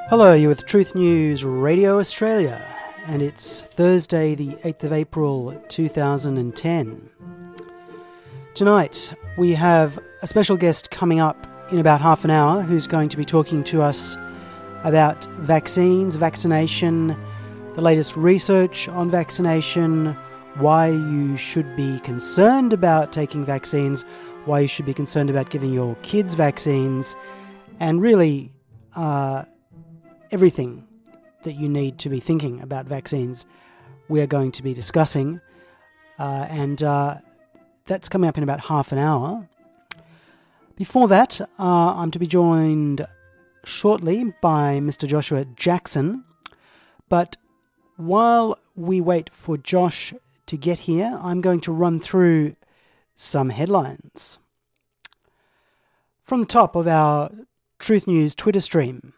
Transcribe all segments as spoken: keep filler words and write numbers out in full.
Hello, you're with Truth News Radio Australia, and it's Thursday the eighth of April two thousand ten. Tonight we have a special guest coming up in about half an hour who's going to be talking to us about vaccines, vaccination, the latest research on vaccination, why you should be concerned about taking vaccines, why you should be concerned about giving your kids vaccines, and really uh, everything that you need to be thinking about vaccines we're going to be discussing. Uh, and uh, that's coming up in about half an hour. Before that, uh, I'm to be joined shortly by Mister Joshua Jackson. But while we wait for Josh to get here, I'm going to run through some headlines. From the top of our Truth News Twitter stream.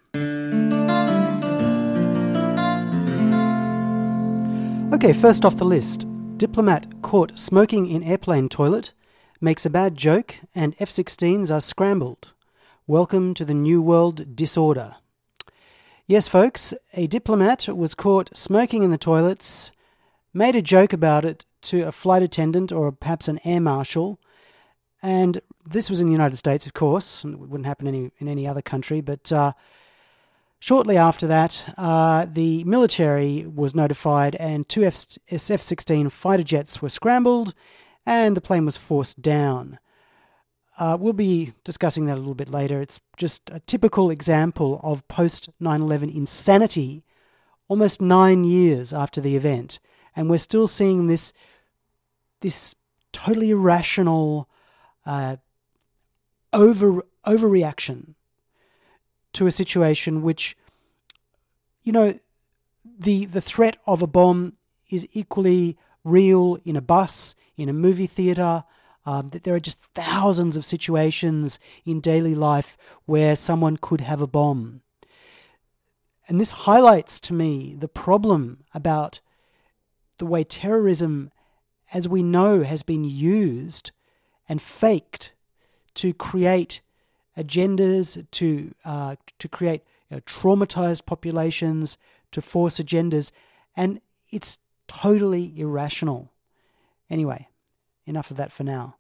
Okay, first off the list. Diplomat caught smoking in airplane toilet, makes a bad joke, and F sixteens are scrambled. Welcome to the New World disorder. Yes, folks, a diplomat was caught smoking in the toilets, made a joke about it to a flight attendant or perhaps an air marshal, and this was in the United States, of course, and it wouldn't happen any, in any other country, but uh, shortly after that, uh, the military was notified and two F sixteen fighter jets were scrambled and the plane was forced down. Uh, we'll be discussing that a little bit later. It's just a typical example of post nine eleven insanity almost nine years after the event. And we're still seeing this, this totally irrational uh, over overreaction to a situation which, you know, the the threat of a bomb is equally real in a bus, in a movie theatre. Um, that there are just thousands of situations in daily life where someone could have a bomb. And this highlights to me the problem about the way terrorism, as we know, has been used and faked to create agendas, to uh, to create you know, traumatized populations, to force agendas, and it's totally irrational. Anyway, enough of that for now.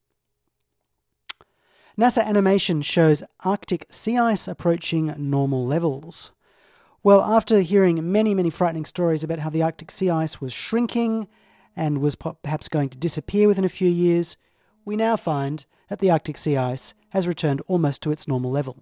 NASA animation shows Arctic sea ice approaching normal levels. Well, after hearing many, many frightening stories about how the Arctic sea ice was shrinking and was perhaps going to disappear within a few years, we now find that the Arctic sea ice has returned almost to its normal level.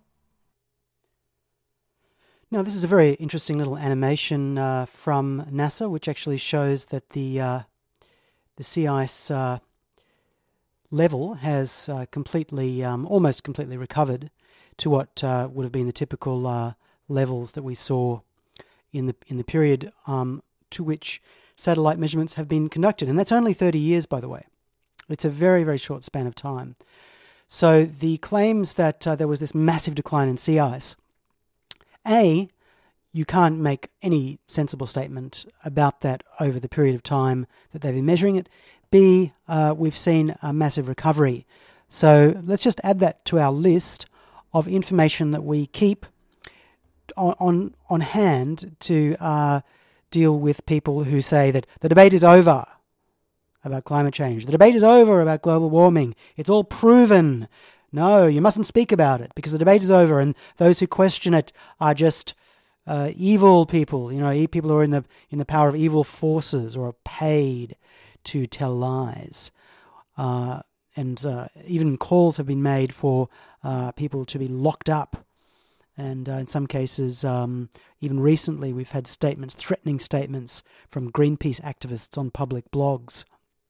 Now, this is a very interesting little animation uh, from NASA, which actually shows that the uh, the sea ice uh, level has uh, completely, um, almost completely recovered to what uh, would have been the typical uh, levels that we saw in the in the period um, to which satellite measurements have been conducted, and that's only thirty years, by the way. It's a very, very short span of time. So the claims that uh, there was this massive decline in sea ice, A, you can't make any sensible statement about that over the period of time that they've been measuring it. B, uh, we've seen a massive recovery. So let's just add that to our list of information that we keep on on, on hand to uh, deal with people who say that the debate is over about climate change. The debate is over about global warming. It's all proven. No, you mustn't speak about it because the debate is over, and those who question it are just uh, evil people. You know, people who are in the in the power of evil forces or are paid to tell lies. Uh, and uh, even calls have been made for uh, people to be locked up. And uh, in some cases, um, even recently, we've had statements, threatening statements from Greenpeace activists on public blogs.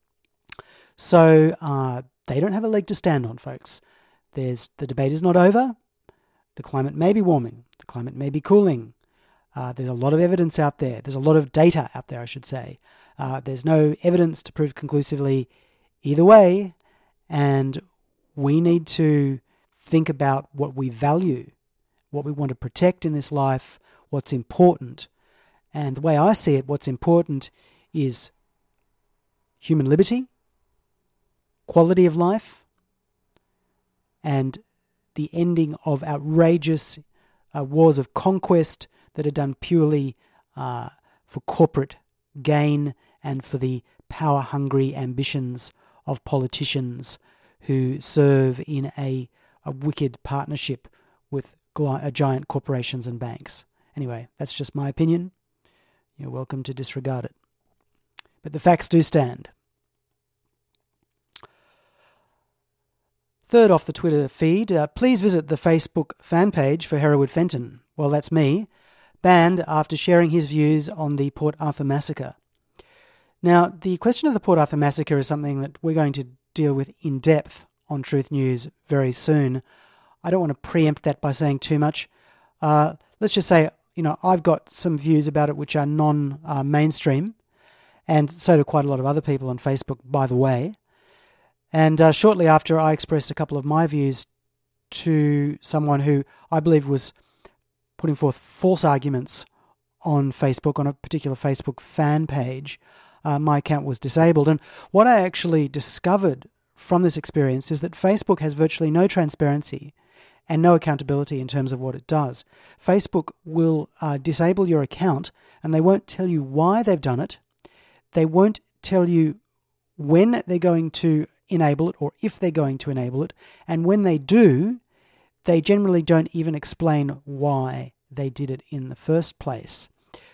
So uh, they don't have a leg to stand on, folks. There's the debate is not over. The climate may be warming. The climate may be cooling. Uh, there's a lot of evidence out there. There's a lot of data out there, I should say. Uh, there's no evidence to prove conclusively either way. And we need to think about what we value, what we want to protect in this life, what's important. And the way I see it, what's important is human liberty, quality of life, and the ending of outrageous uh, wars of conquest that are done purely uh, for corporate gain and for the power-hungry ambitions of politicians who serve in a, a wicked partnership with gl- uh, giant corporations and banks. Anyway, that's just my opinion. You're welcome to disregard it. But the facts do stand. Third off the Twitter feed, uh, please visit the Facebook fan page for Hereward Fenton. Well, that's me, banned after sharing his views on the Port Arthur massacre. Now, the question of the Port Arthur massacre is something that we're going to deal with in depth on Truth News very soon. I don't want to preempt that by saying too much. Uh, let's just say, you know, I've got some views about it which are non-mainstream, and so do quite a lot of other people on Facebook, by the way. And uh, shortly after, I expressed a couple of my views to someone who I believe was putting forth false arguments on Facebook, on a particular Facebook fan page. Uh, my account was disabled. And what I actually discovered from this experience is that Facebook has virtually no transparency and no accountability in terms of what it does. Facebook will uh, disable your account, and they won't tell you why they've done it. They won't tell you when they're going to enable it or if they're going to enable it. And when they do, they generally don't even explain why they did it in the first place.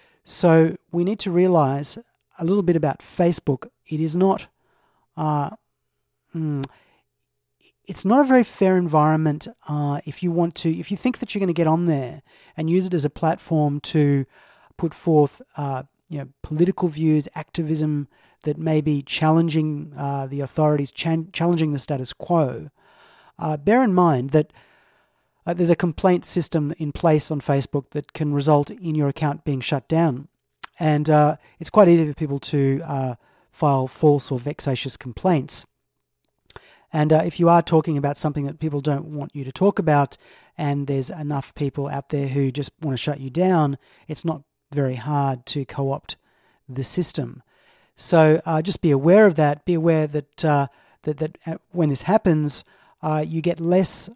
So we need to realize a little bit about Facebook. It is not, uh, mm, it's not a very fair environment uh, if you want to, if you think that you're going to get on there and use it as a platform to put forth, uh, you know, political views, activism that may be challenging uh, the authorities, ch- challenging the status quo. Uh, bear in mind that uh, there's a complaint system in place on Facebook that can result in your account being shut down. And uh, it's quite easy for people to uh, file false or vexatious complaints. And uh, if you are talking about something that people don't want you to talk about, and there's enough people out there who just want to shut you down, it's not very hard to co-opt the system. So uh, just be aware of that. Be aware that uh, that, that when this happens, uh, you get less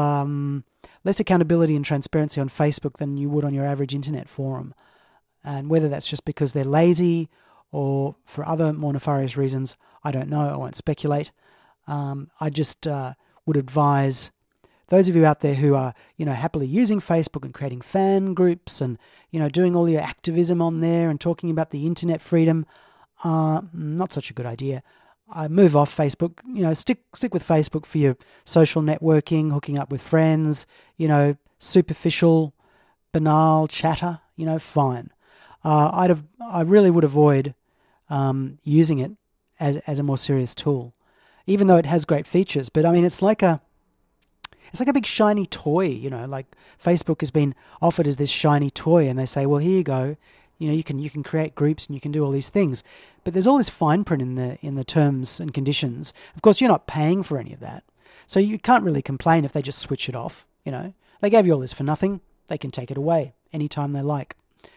um, less accountability and transparency on Facebook than you would on your average internet forum. And whether that's just because they're lazy or for other more nefarious reasons, I don't know. I won't speculate. Um, I just uh, would advise those of you out there who are, you know, happily using Facebook and creating fan groups and, you know, doing all your activism on there and talking about the internet freedom. Uh, not such a good idea. Uh, move off Facebook. You know, stick stick with Facebook for your social networking, hooking up with friends. You know, superficial, banal chatter. You know, fine. Uh, I'd have, I really would avoid um, using it as as a more serious tool, even though it has great features. But I mean, it's like a it's like a big shiny toy. You know, like Facebook has been offered as this shiny toy, and they say, well, here you go. You know, you can you can create groups and you can do all these things, but there's all this fine print in the in the terms and conditions. Of course, you're not paying for any of that, so you can't really complain if they just switch it off. You know, they gave you all this for nothing. They can take it away anytime they like,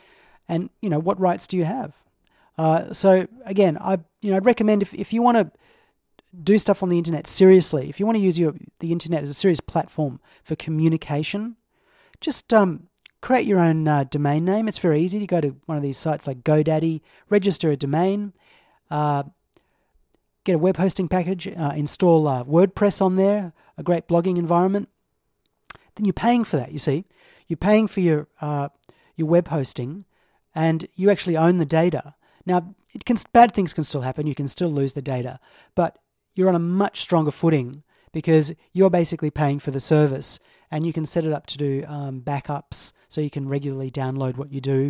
and you know, what rights do you have? Uh, so again, I you know I'd recommend if if you want to do stuff on the internet seriously, if you want to use your the internet as a serious platform for communication, just um. create your own uh, domain name. It's very easy to go to one of these sites like GoDaddy, register a domain, uh, get a web hosting package, uh, install uh, WordPress on there, a great blogging environment. Then you're paying for that, you see. You're paying for your uh, your web hosting, and you actually own the data. Now, it can bad things can still happen. You can still lose the data, but you're on a much stronger footing because you're basically paying for the service, and you can set it up to do um, backups so you can regularly download what you do.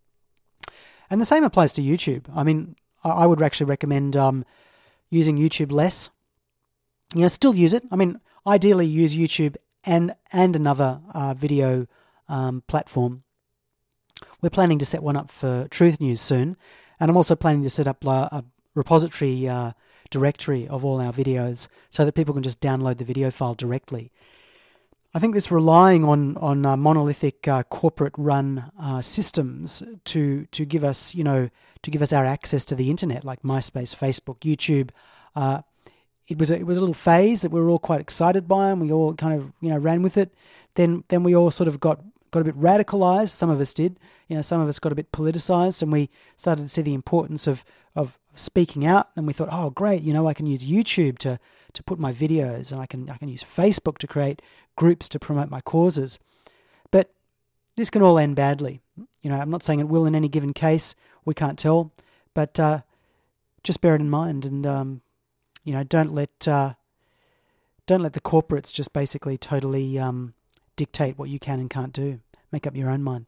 And the same applies to YouTube. I mean, I would actually recommend um, using YouTube less. You know, still use it. I mean, ideally use YouTube and and another uh, video um, platform. We're planning to set one up for Truth News soon, and I'm also planning to set up uh, a repository uh, directory of all our videos so that people can just download the video file directly. I think this relying on on uh, monolithic uh, corporate-run uh, systems to to give us, you know, to give us our access to the internet, like MySpace, Facebook, YouTube. Uh, it was a, it was a little phase that we were all quite excited by, and we all kind of you know ran with it. Then then we all sort of got got a bit radicalized. Some of us did. You know, some of us got a bit politicized, and we started to see the importance of of speaking out. And we thought, oh, great, you know, I can use YouTube to to put my videos, and I can I can use Facebook to create groups to promote my causes. But this can all end badly. You know, I'm not saying it will in any given case. We can't tell, but uh, just bear it in mind, and um, you know, don't let uh, don't let the corporates just basically totally um, dictate what you can and can't do. Make up your own mind.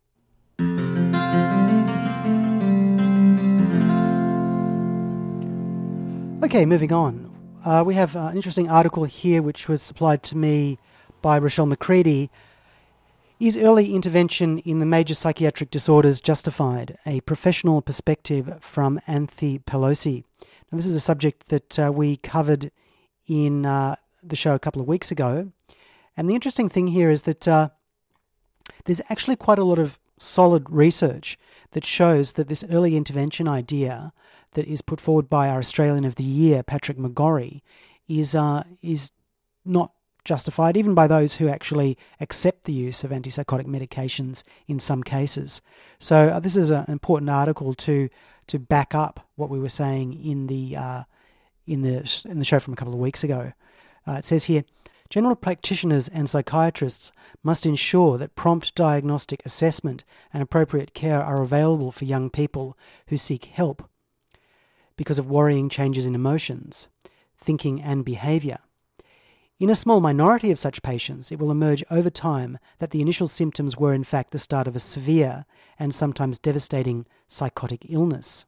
Okay, moving on. Uh, we have uh, an interesting article here which was supplied to me by Rochelle McCready. Is early intervention in the major psychiatric disorders justified? A professional perspective from Anthony Pelosi. Now, this is a subject that uh, we covered in uh, the show a couple of weeks ago. And the interesting thing here is that uh, there's actually quite a lot of solid research that shows that this early intervention idea that is put forward by our Australian of the Year, Patrick McGorry, is uh, is not justified, even by those who actually accept the use of antipsychotic medications in some cases. So uh, this is an important article to to back up what we were saying in the uh, in the in the show from a couple of weeks ago. Uh, it says here, general practitioners and psychiatrists must ensure that prompt diagnostic assessment and appropriate care are available for young people who seek help because of worrying changes in emotions, thinking and behaviour. In a small minority of such patients, it will emerge over time that the initial symptoms were in fact the start of a severe and sometimes devastating psychotic illness.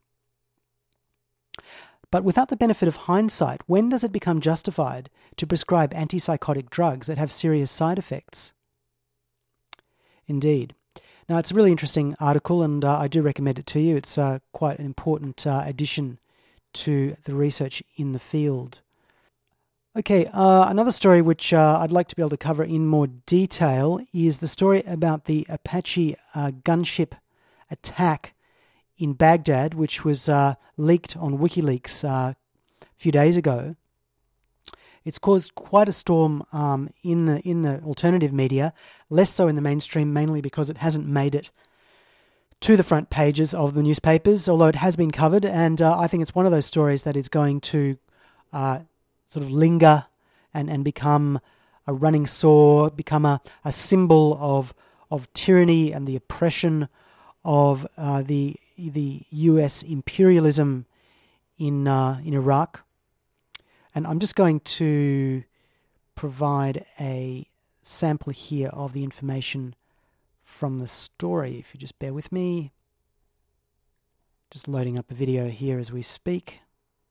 But without the benefit of hindsight, when does it become justified to prescribe antipsychotic drugs that have serious side effects? Indeed. Now, it's a really interesting article, and uh, I do recommend it to you. It's uh, quite an important uh, addition to the research in the field. Okay, uh, another story which uh, I'd like to be able to cover in more detail is the story about the Apache uh, gunship attack in Baghdad, which was uh, leaked on WikiLeaks uh, a few days ago. It's caused quite a storm um, in the in the alternative media, less so in the mainstream, mainly because it hasn't made it to the front pages of the newspapers, although it has been covered, and uh, I think it's one of those stories that is going to uh, sort of linger and, and become a running sore, become a, a symbol of of tyranny and the oppression of uh, the the U S imperialism in uh, in Iraq. And I'm just going to provide a sample here of the information from the story, if you just bear with me. Just loading up a video here as we speak.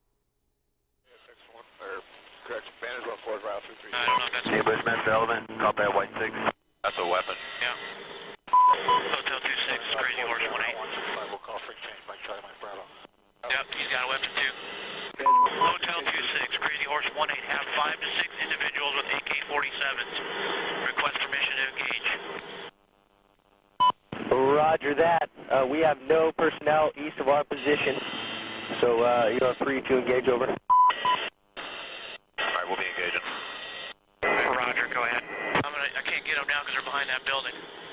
I don't know if that's a Bushman development. Copy at White six. That's a weapon. Yeah. Hotel two six, Crazy Horse one eight. We'll call for exchange by Charlie Mike Bravo. Yep, he's got a weapon too. Hotel two six, Crazy Horse one eight. Have five to six individuals with A K forty-sevens. Request permission to engage. Roger that. Uh, we have no personnel east of our position, so uh, you are free to engage over. All right, we'll be engaging. Roger, go ahead. I'm gonna, I can't get them now because they're behind that building.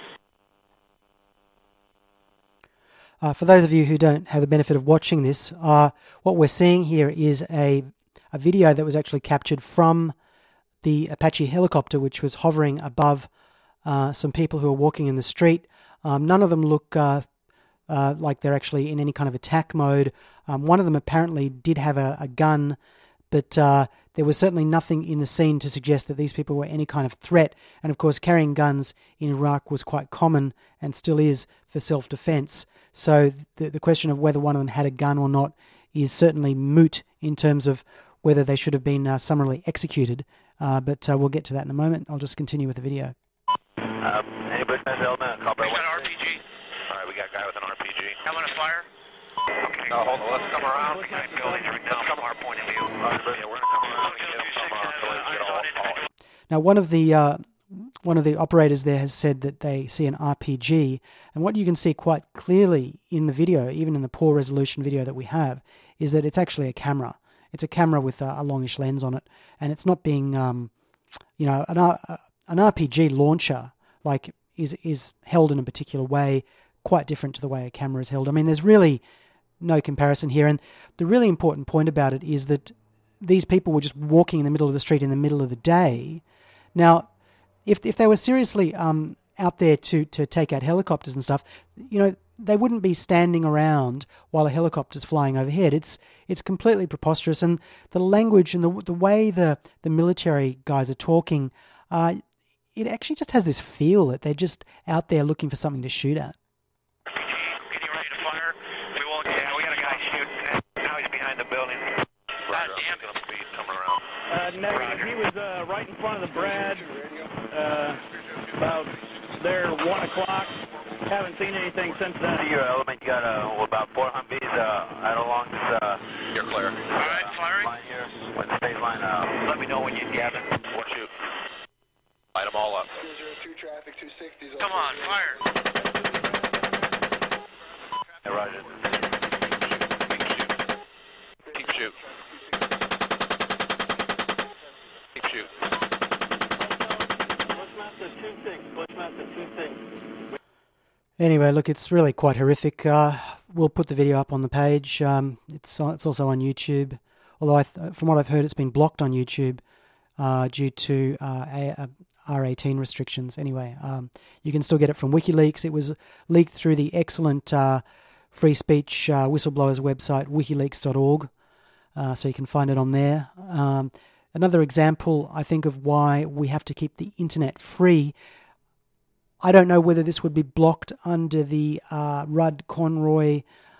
Uh, for those of you who don't have the benefit of watching this, uh, what we're seeing here is a, a video that was actually captured from the Apache helicopter, which was hovering above uh, some people who are walking in the street. Um, none of them look uh, uh, like they're actually in any kind of attack mode. Um, one of them apparently did have a, a gun, but uh, there was certainly nothing in the scene to suggest that these people were any kind of threat. And of course, carrying guns in Iraq was quite common and still is for self-defense. So the, the question of whether one of them had a gun or not is certainly moot in terms of whether they should have been uh, summarily executed. Uh, but uh, we'll get to that in a moment. I'll just continue with the video. Um, any Bushman element? We got an R P G. All right, we got a guy with an R P G. Having a fire? Okay. No, hold on. Let's come around. Behind buildings right now from our point of view. Uh, yeah, we're going to come around and get them from uh, so we get all, all. Now, one of the uh, one of the operators there has said that they see an R P G, and what you can see quite clearly in the video, even in the poor resolution video that we have, is that it's actually a camera. It's a camera with a, a longish lens on it, and it's not being, um, you know, an, uh, an R P G launcher like is is held in a particular way, quite different to the way a camera is held. I mean, there's really no comparison here. And the really important point about it is that these people were just walking in the middle of the street in the middle of the day. Now, if if they were seriously um, out there to to take out helicopters and stuff, you know, they wouldn't be standing around while a helicopter's flying overhead. It's it's completely preposterous, and the language and the the way the the military guys are talking, uh, it actually just has this feel that they're just out there looking for something to shoot at. Getting ready to fire. We won't. Yeah, we got a guy shooting. Now he's behind the building. God damn it! Speed coming around. Uh, negative. He was uh, right in front of the Brad. Uh, about there one o'clock. Haven't seen anything since then. See your element. You got uh, about four Humvees uh, out along this. Uh, You're clear. All right, firing. Line here. With the state line. Uh, let me know when you have it. Watch you. Light them all up. Come on, fire. Hey, Roger. Keep shoot. Keep shoot. Bushmaster two six. Bushmaster two six. Anyway, look, it's really quite horrific. Uh, we'll put the video up on the page. Um, it's on, it's also on YouTube. Although, I th- from what I've heard, it's been blocked on YouTube uh, due to uh, a, a R eighteen restrictions. Anyway, um, you can still get it from WikiLeaks. It was leaked through the excellent uh, free speech uh, whistleblowers website, wikileaks dot org. Uh, so you can find it on there. Um, another example, I think, of why we have to keep the internet free. I don't know whether this would be blocked under the uh, Rudd-Conroy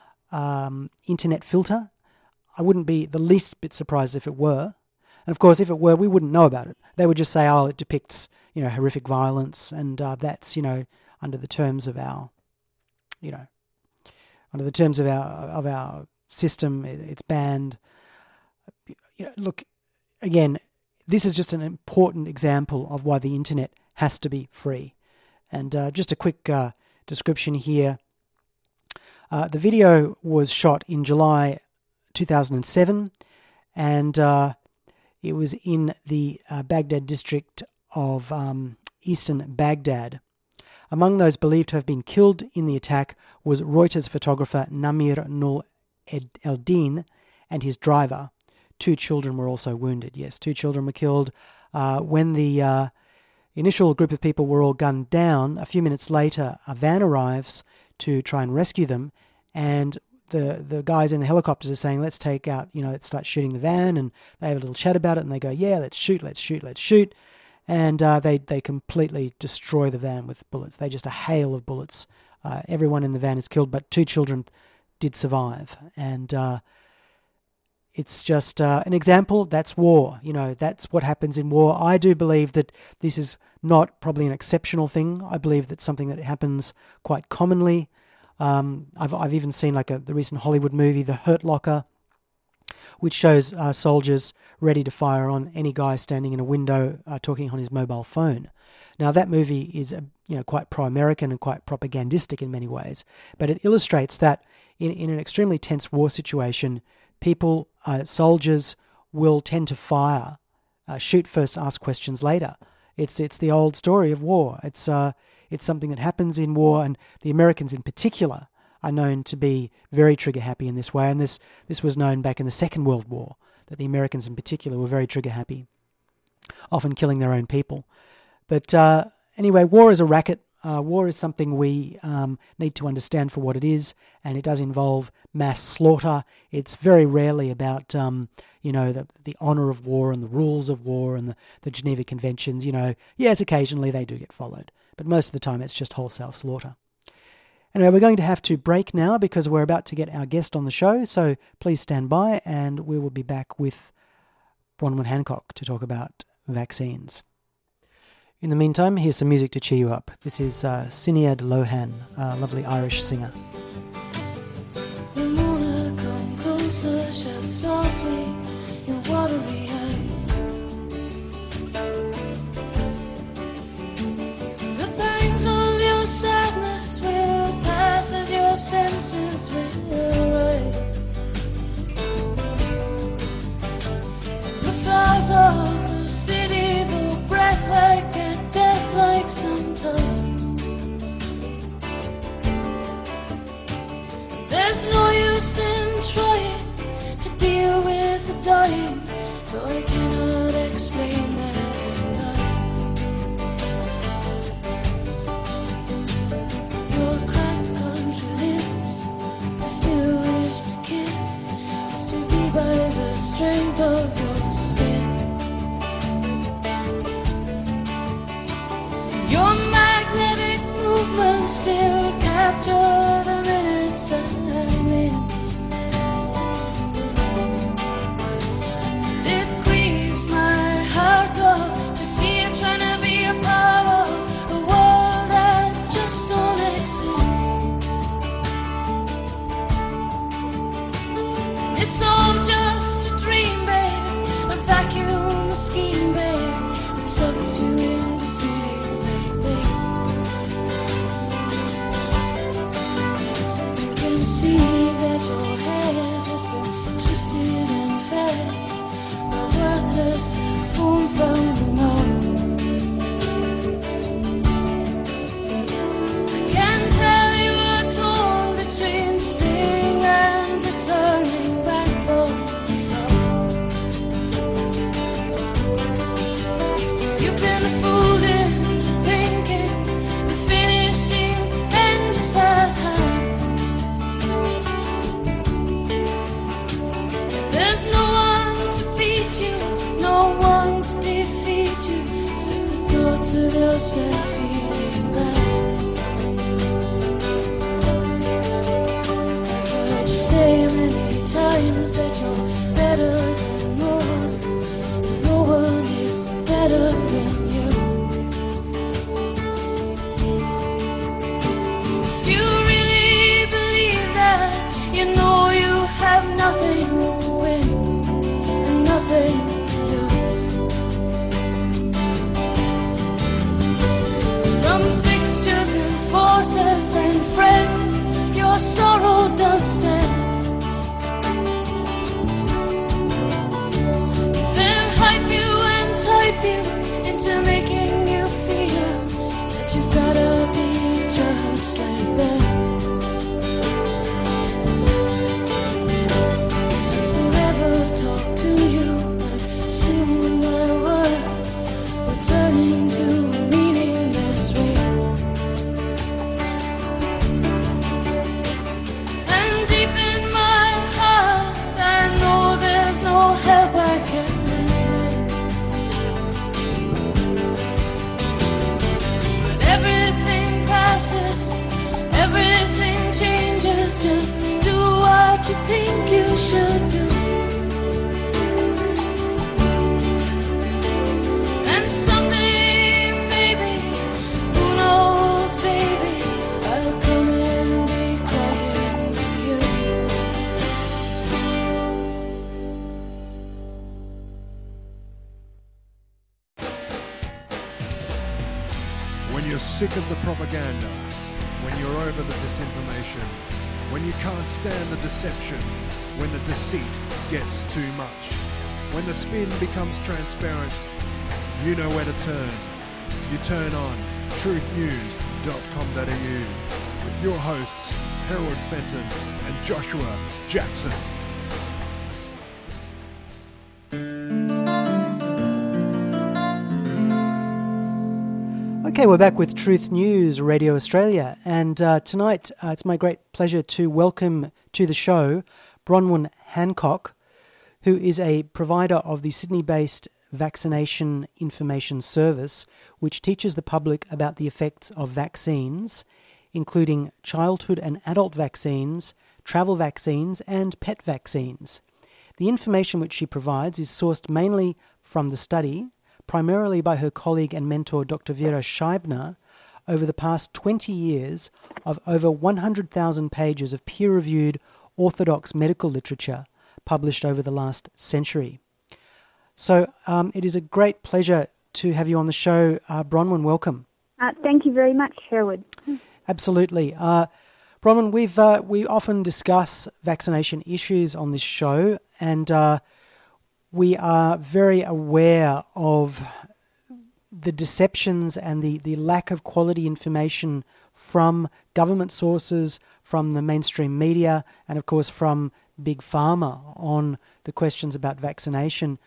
um, internet filter. I wouldn't be the least bit surprised if it were. And of course, if it were, we wouldn't know about it. They would just say, oh, it depicts, you know, horrific violence, and uh, that's, you know, under the terms of our, you know, under the terms of our of our system, it's banned. You know, look, again, this is just an important example of why the internet has to be free. And uh, just a quick uh, description here. Uh, the video was shot in July two thousand seven, and uh, it was in the uh, Baghdad district of um, eastern Baghdad. Among those believed to have been killed in the attack was Reuters photographer Namir Nur Eldin and his driver. Two children were also wounded. Yes, two children were killed. Uh, when the uh, initial group of people were all gunned down, a few minutes later, a van arrives to try and rescue them, and the the guys in the helicopters are saying, let's take out, you know, let's start shooting the van, and they have a little chat about it, and they go, yeah, let's shoot, let's shoot, let's shoot, and uh, they, they completely destroy the van with bullets. They just a hail of bullets. Uh, everyone in the van is killed, but two children did survive, and uh, it's just uh, an example. That's war. You know, that's what happens in war. I do believe that this is not probably an exceptional thing. I believe that's something that happens quite commonly. Um, I've I've even seen like a, the recent Hollywood movie, The Hurt Locker, which shows uh, soldiers ready to fire on any guy standing in a window uh, talking on his mobile phone. Now that movie is uh, you know quite pro-American and quite propagandistic in many ways, but it illustrates that in in an extremely tense war situation, people, uh, soldiers, will tend to fire, uh, shoot first, ask questions later. It's it's the old story of war. It's uh it's something that happens in war, and the Americans in particular are known to be very trigger happy in this way. And this this was known back in the Second World War, that the Americans in particular were very trigger happy, often killing their own people. But uh, anyway, war is a racket. Uh, war is something we um, need to understand for what it is, and it does involve mass slaughter. It's very rarely about, um, you know, the, the honour of war and the rules of war and the, the Geneva Conventions. You know, yes, occasionally they do get followed, but most of the time it's just wholesale slaughter. Anyway, we're going to have to break now because we're about to get our guest on the show, so please stand by, and we will be back with Bronwyn Hancock to talk about vaccines. In the meantime, here's some music to cheer you up. This is uh, Sinead Lohan, a lovely Irish singer. Ramona, come closer, shed softly your watery eyes. The pangs of your sadness will pass as your senses will rise. The flowers of the city, the breath like a death like sometimes. use in trying to deal with the dying, though I cannot explain that in life. Your cracked country lips, I still wish to kiss, is to be by the strength of your skin. Your magnetic movements still capture the minutes I'm in. It grieves my heart, love, to see you trying to be a part of a world that just don't exist. It's all just a dream, babe, a vacuum scheme, babe, that sucks you into feeling like this. I can see that your head has been twisted and fed by worthless foam from the mouth. I can tell you are torn between staying and returning back for the sun. You've been fooled into thinking the finishing end is at hand. There's no one to beat you, no one to defeat you, except the thoughts of yourself feeling bad. I've heard you say many times that you're better than no one, and no one is better than you. If you really believe that, you know you have nothing to win and nothing to lose. From fixtures and forces and friends, your sorrow does stand. Then hype you and type you into making you feel that you've gotta be just like them. Talk to you, but soon my words will turn into a meaningless ring. And deep in my heart, I know there's no help I can bring. But everything passes, everything changes. Just do what you think you should do. And someday, maybe, who knows, baby, I'll come and be crying to you. When you're sick of the propaganda, when you're over the disinformation, when you can't stand the deception, when the deceit gets too much, when the spin becomes transparent, you know where to turn. You turn on truth news dot com dot a u with your hosts Harold Fenton and Joshua Jackson. Okay, we're back with Truth News Radio Australia, and uh, tonight uh, it's my great pleasure to welcome to the show Bronwyn Hancock, who is a provider of the Sydney-based Vaccination Information Service, which teaches the public about the effects of vaccines, including childhood and adult vaccines, travel vaccines, and pet vaccines. The information which she provides is sourced mainly from the study, primarily by her colleague and mentor Doctor Vera Scheibner, over the past twenty years of over one hundred thousand pages of peer-reviewed orthodox medical literature published over the last century. So um, it is a great pleasure to have you on the show. Uh, Bronwyn, welcome. Uh, thank you very much, Sherwood. Absolutely. Uh, Bronwyn, we've, uh, we often discuss vaccination issues on this show, and uh, we are very aware of the deceptions and the, the lack of quality information from government sources, from the mainstream media, and of course from Big Pharma on the questions about vaccination.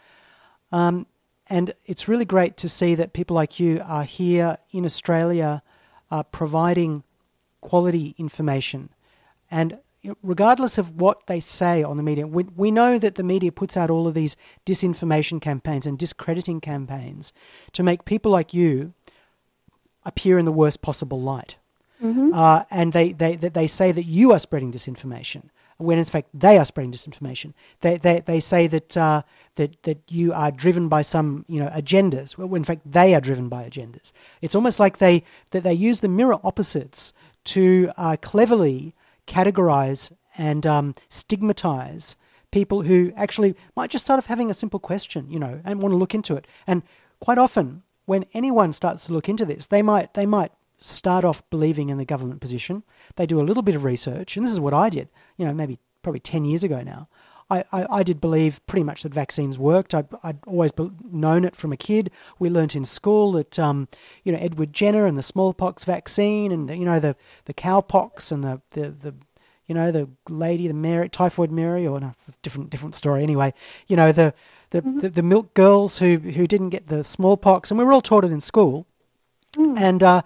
Um, and it's really great to see that people like you are here in Australia uh, providing quality information. And regardless of what they say on the media, we, we know that the media puts out all of these disinformation campaigns and discrediting campaigns to make people like you appear in the worst possible light. Mm-hmm. Uh, and they, they, they say that you are spreading disinformation, when in fact they are spreading disinformation. They, they, they say that, uh, that, that you are driven by some, you know, agendas, when in fact they are driven by agendas. It's almost like they, that they use the mirror opposites to uh, cleverly categorize and um, stigmatize people who actually might just start off having a simple question, you know, and want to look into it. And quite often, when anyone starts to look into this, they might they might start off believing in the government position. They do a little bit of research, and this is what I did, you know, maybe probably ten years ago now. I, I, I did believe pretty much that vaccines worked. I'd, I'd always be, known it from a kid. We learnt in school that, um, you know, Edward Jenner and the smallpox vaccine and, the, you know, the, the cowpox and the, the, the, you know, the lady, the Mary, typhoid Mary, or no, different different story anyway. You know, the the, mm-hmm. the, the milk girls who, who didn't get the smallpox, and we were all taught it in school. Mm. And uh,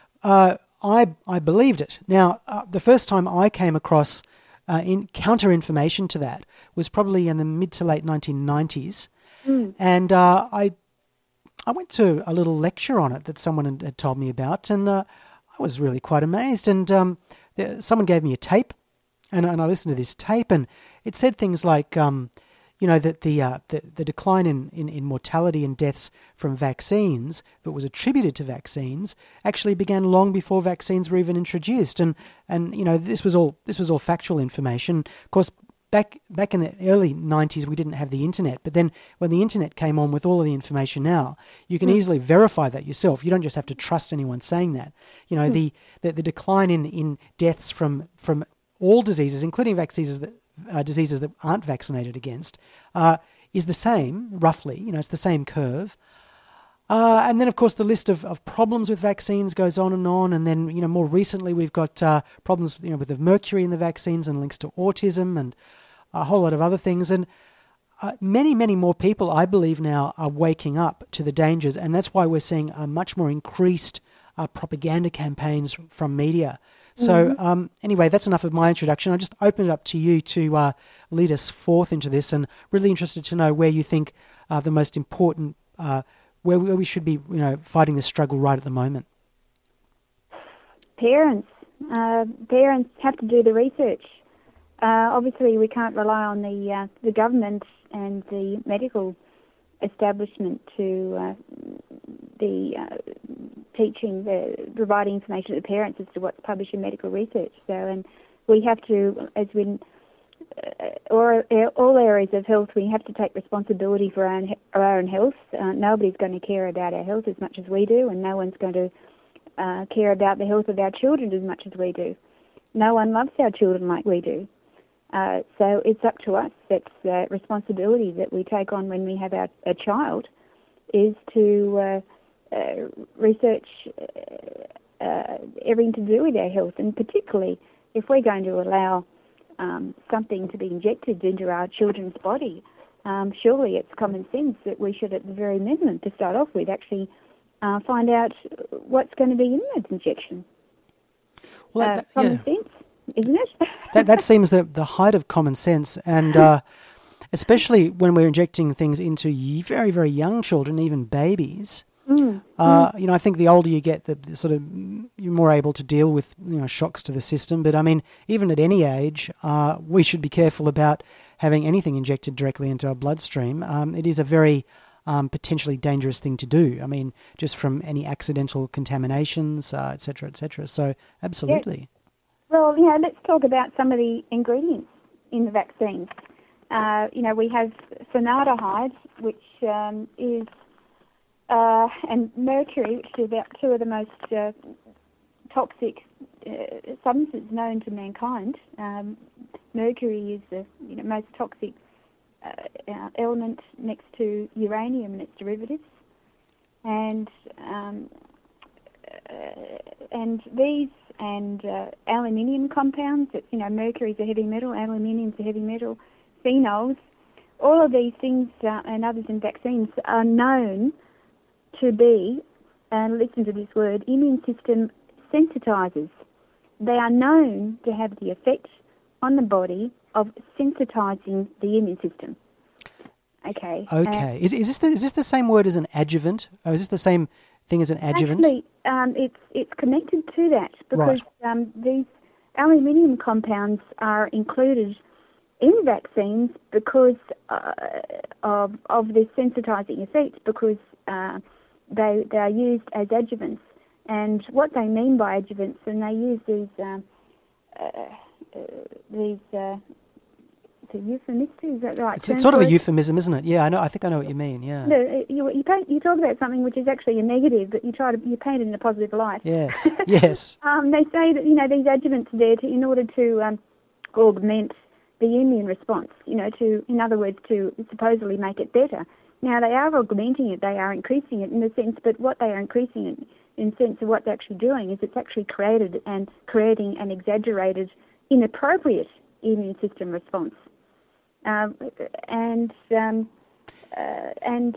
uh, I, I believed it. Now, uh, the first time I came across Uh, in counter information to that was probably in the mid to late nineteen nineties, mm. and uh, I I went to a little lecture on it that someone had, had told me about, and uh, I was really quite amazed. And um, the, someone gave me a tape, and, and I listened to this tape, and it said things like, um, you know, that the, uh, the the decline in, in, in mortality and deaths from vaccines that was attributed to vaccines actually began long before vaccines were even introduced. And, and you know, this was all this was all factual information. Of course, back back in the early nineties, we didn't have the internet. But then when the internet came on with all of the information now, you can mm. easily verify that yourself. You don't just have to trust anyone saying that. You know, mm. the, the, the decline in, in deaths from, from all diseases, including vaccines that Uh, diseases that aren't vaccinated against, uh, is the same, roughly. You know, it's the same curve. Uh, and then, of course, the list of, of problems with vaccines goes on and on. And then, you know, more recently, we've got uh, problems, you know, with the mercury in the vaccines and links to autism and a whole lot of other things. And uh, many, many more people, I believe now, are waking up to the dangers. And that's why we're seeing a much more increased uh, propaganda campaigns from media. So um, anyway, that's enough of my introduction. I just open it up to you to uh, lead us forth into this, and really interested to know where you think uh, the most important, uh, where, where we should be, you know, fighting this struggle right at the moment. Parents, uh, parents have to do the research. Uh, obviously, we can't rely on the uh, the government and the medical establishment to uh, be uh, teaching, the, providing information to the parents as to what's published in medical research. So, and we have to, as we, uh, or all areas of health, we have to take responsibility for our own, our own health. Uh, nobody's going to care about our health as much as we do, and no one's going to uh, care about the health of our children as much as we do. No one loves our children like we do. Uh, so it's up to us. That's the responsibility that we take on when we have our, a child, is to uh, uh, research uh, uh, everything to do with our health, and particularly if we're going to allow um, something to be injected into our children's body, um, surely it's common sense that we should, at the very minimum, to start off with, actually uh, find out what's going to be in that injection. Well, uh, that, common yeah. sense, isn't it? that that seems the the height of common sense, and uh, especially when we're injecting things into very very young children, even babies. Mm. Uh, mm. You know, I think the older you get, the, the sort of you're more able to deal with, you know, shocks to the system. But I mean, even at any age, uh, we should be careful about having anything injected directly into our bloodstream. Um, it is a very um, potentially dangerous thing to do. I mean, just from any accidental contaminations, uh, et cetera, et cetera. So, absolutely. Yes. Well, you know, let's talk about some of the ingredients in the vaccines. Uh, you know, we have formaldehyde, which um, is Uh, and mercury, which are about two of the most uh, toxic uh, substances known to mankind. Um, mercury is the you know, most toxic uh, uh, element next to uranium and its derivatives, and um, uh, and these and uh, aluminium compounds. It's, you know, mercury's a heavy metal, aluminium's a heavy metal, phenols. All of these things uh, and others in vaccines are known to be, and listen to this word, immune system sensitizers. They are known to have the effect on the body of sensitizing the immune system. Okay. Okay. Uh, is, is, this the, is this the same word as an adjuvant? Or is this the same thing as an adjuvant? Actually, um, it's, it's connected to that because Right. um, these aluminium compounds are included in vaccines because uh, of, of this sensitizing effect, because uh, they, they are used as adjuvants. And what they mean by adjuvants, and they use these um, uh, uh, these uh, it's a euphemistic, is that right? It's, it's sort of a euphemism, isn't it? Yeah, I know. I think I know what you mean. Yeah. No, you you, paint, you talk about something which is actually a negative, but you try to you paint it in a positive light. Yes. Yes. um, they say that, you know, these adjuvants are there to, in order to um, augment the immune response. You know, to, in other words, to supposedly make it better. Now they are augmenting it. They are increasing it in a sense, but what they are increasing it in sense of what they're actually doing is it's actually created and creating an exaggerated, inappropriate immune system response. Um, and um, uh, and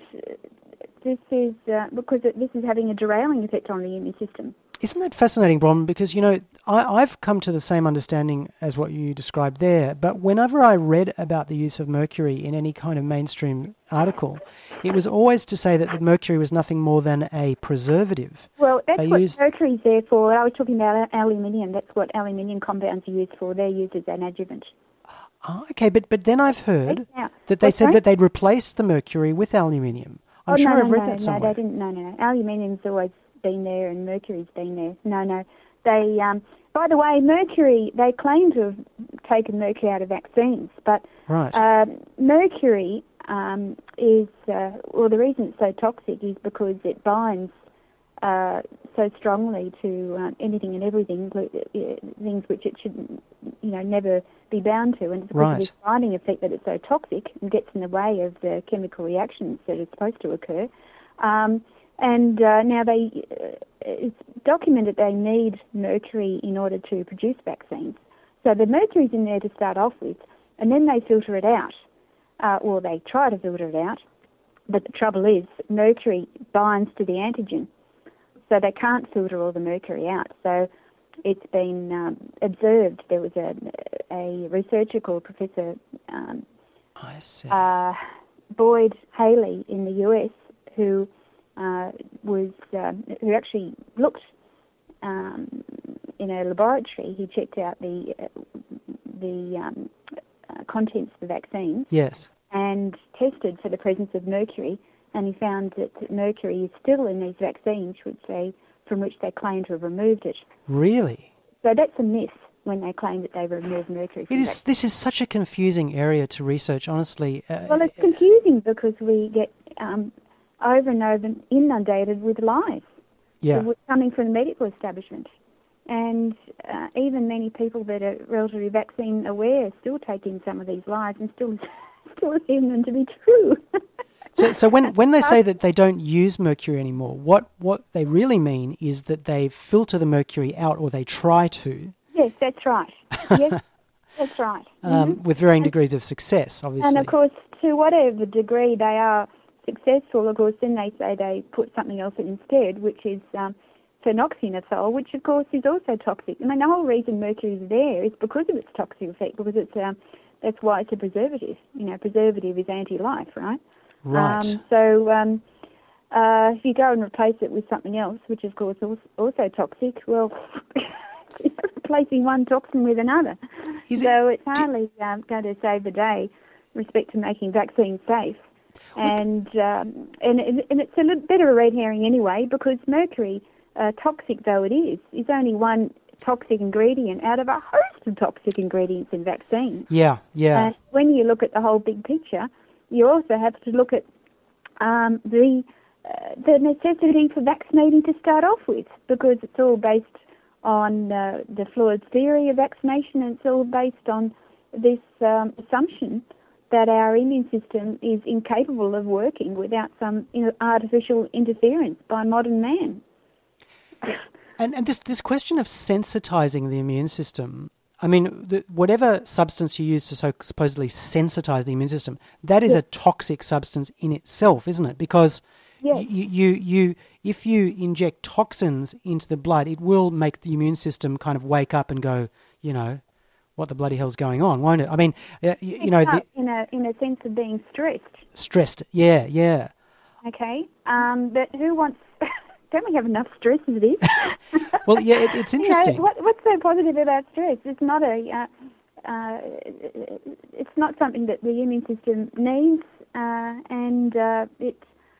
this is uh, because it, this is having a derailing effect on the immune system. Isn't that fascinating, Bron? Because, you know, I, I've come to the same understanding as what you described there, but whenever I read about the use of mercury in any kind of mainstream article, it was always to say that the mercury was nothing more than a preservative. Well, that's They what use- mercury's there for. I was talking about aluminium. That's what aluminium compounds are used for. They're used as an adjuvant. Oh, okay, but but then I've heard Yeah. that they What's said that? that they'd replace the mercury with aluminium. I'm oh, sure no, I've no, read no, that no, somewhere. they didn't. No, no, no. Aluminium's always been there, and mercury's been there. No, no. They. Um, by the way, mercury. They claim to have taken mercury out of vaccines, but Right. um, mercury um, is. Uh, well, the reason it's so toxic is because it binds uh, so strongly to uh, anything and everything, uh, things which it should, you know, never be bound to, and it's because Right. of this binding effect that it's so toxic and gets in the way of the chemical reactions that are supposed to occur. Um, and uh, now they, uh, it's documented they need mercury in order to produce vaccines. So the mercury's in there to start off with, and then they filter it out. Uh, or they try to filter it out, but the trouble is mercury binds to the antigen, so they can't filter all the mercury out. So it's been um, observed. There was a, a researcher called Professor um, I see. uh, Boyd Haley in the U S who uh, was uh, who actually looked um, in a laboratory. He checked out the uh, the um, uh, contents of the vaccines Yes. and tested for the presence of mercury, and he found that mercury is still in these vaccines, which they from which they claim to have removed it. Really? So that's a myth when they claim that they removed mercury from It is. vaccines. This is such a confusing area to research, honestly. Uh, Well, it's confusing because we get um, over and over inundated with lies yeah. coming from the medical establishment. And uh, even many people that are relatively vaccine aware still take in some of these lies and still still assume them to be true. So, so when, when they say that they don't use mercury anymore, what, what they really mean is that they filter the mercury out, or they try to, Yes, that's right. Yes, that's right. um, Mhm. with varying degrees of success, obviously. And of course, to whatever degree they are successful, of course, then they say they put something else in instead, which is um, phenoxyethanol, which of course is also toxic. I mean, the whole reason mercury is there is because of its toxic effect, because it's um, that's why it's a preservative. You know, preservative is anti-life, right? Right. Um, so um, uh, if you go and replace it with something else, which of course is also toxic, well, you're replacing one toxin with another. Is so it- it's hardly um, going to save the day with respect to making vaccines safe. And um, and, it, and it's a little bit of a red herring anyway, because mercury, uh, toxic though it is, is only one toxic ingredient out of a host of toxic ingredients in vaccines. Yeah, yeah. And when you look at the whole big picture, you also have to look at um, the uh, the necessity for vaccinating to start off with, because it's all based on uh, the flawed theory of vaccination, and it's all based on this um, assumption that our immune system is incapable of working without some you know, artificial interference by modern man. And and this this question of sensitizing the immune system, I mean, the, whatever substance you use to so supposedly sensitize the immune system, that is Yes. a toxic substance in itself, isn't it? Because Yes. you, you you if you inject toxins into the blood, it will make the immune system kind of wake up and go, you know, what the bloody hell's going on, won't it? I mean, uh, you, you know, the, in a in a sense of being stressed. stressed. Yeah, yeah. Okay, um, but who wants? Don't we have enough stress as it is? Well, yeah, it, it's interesting. You know, what, what's so positive about stress? It's not a. Uh, uh, it's not something that the immune system needs, uh, and uh, it.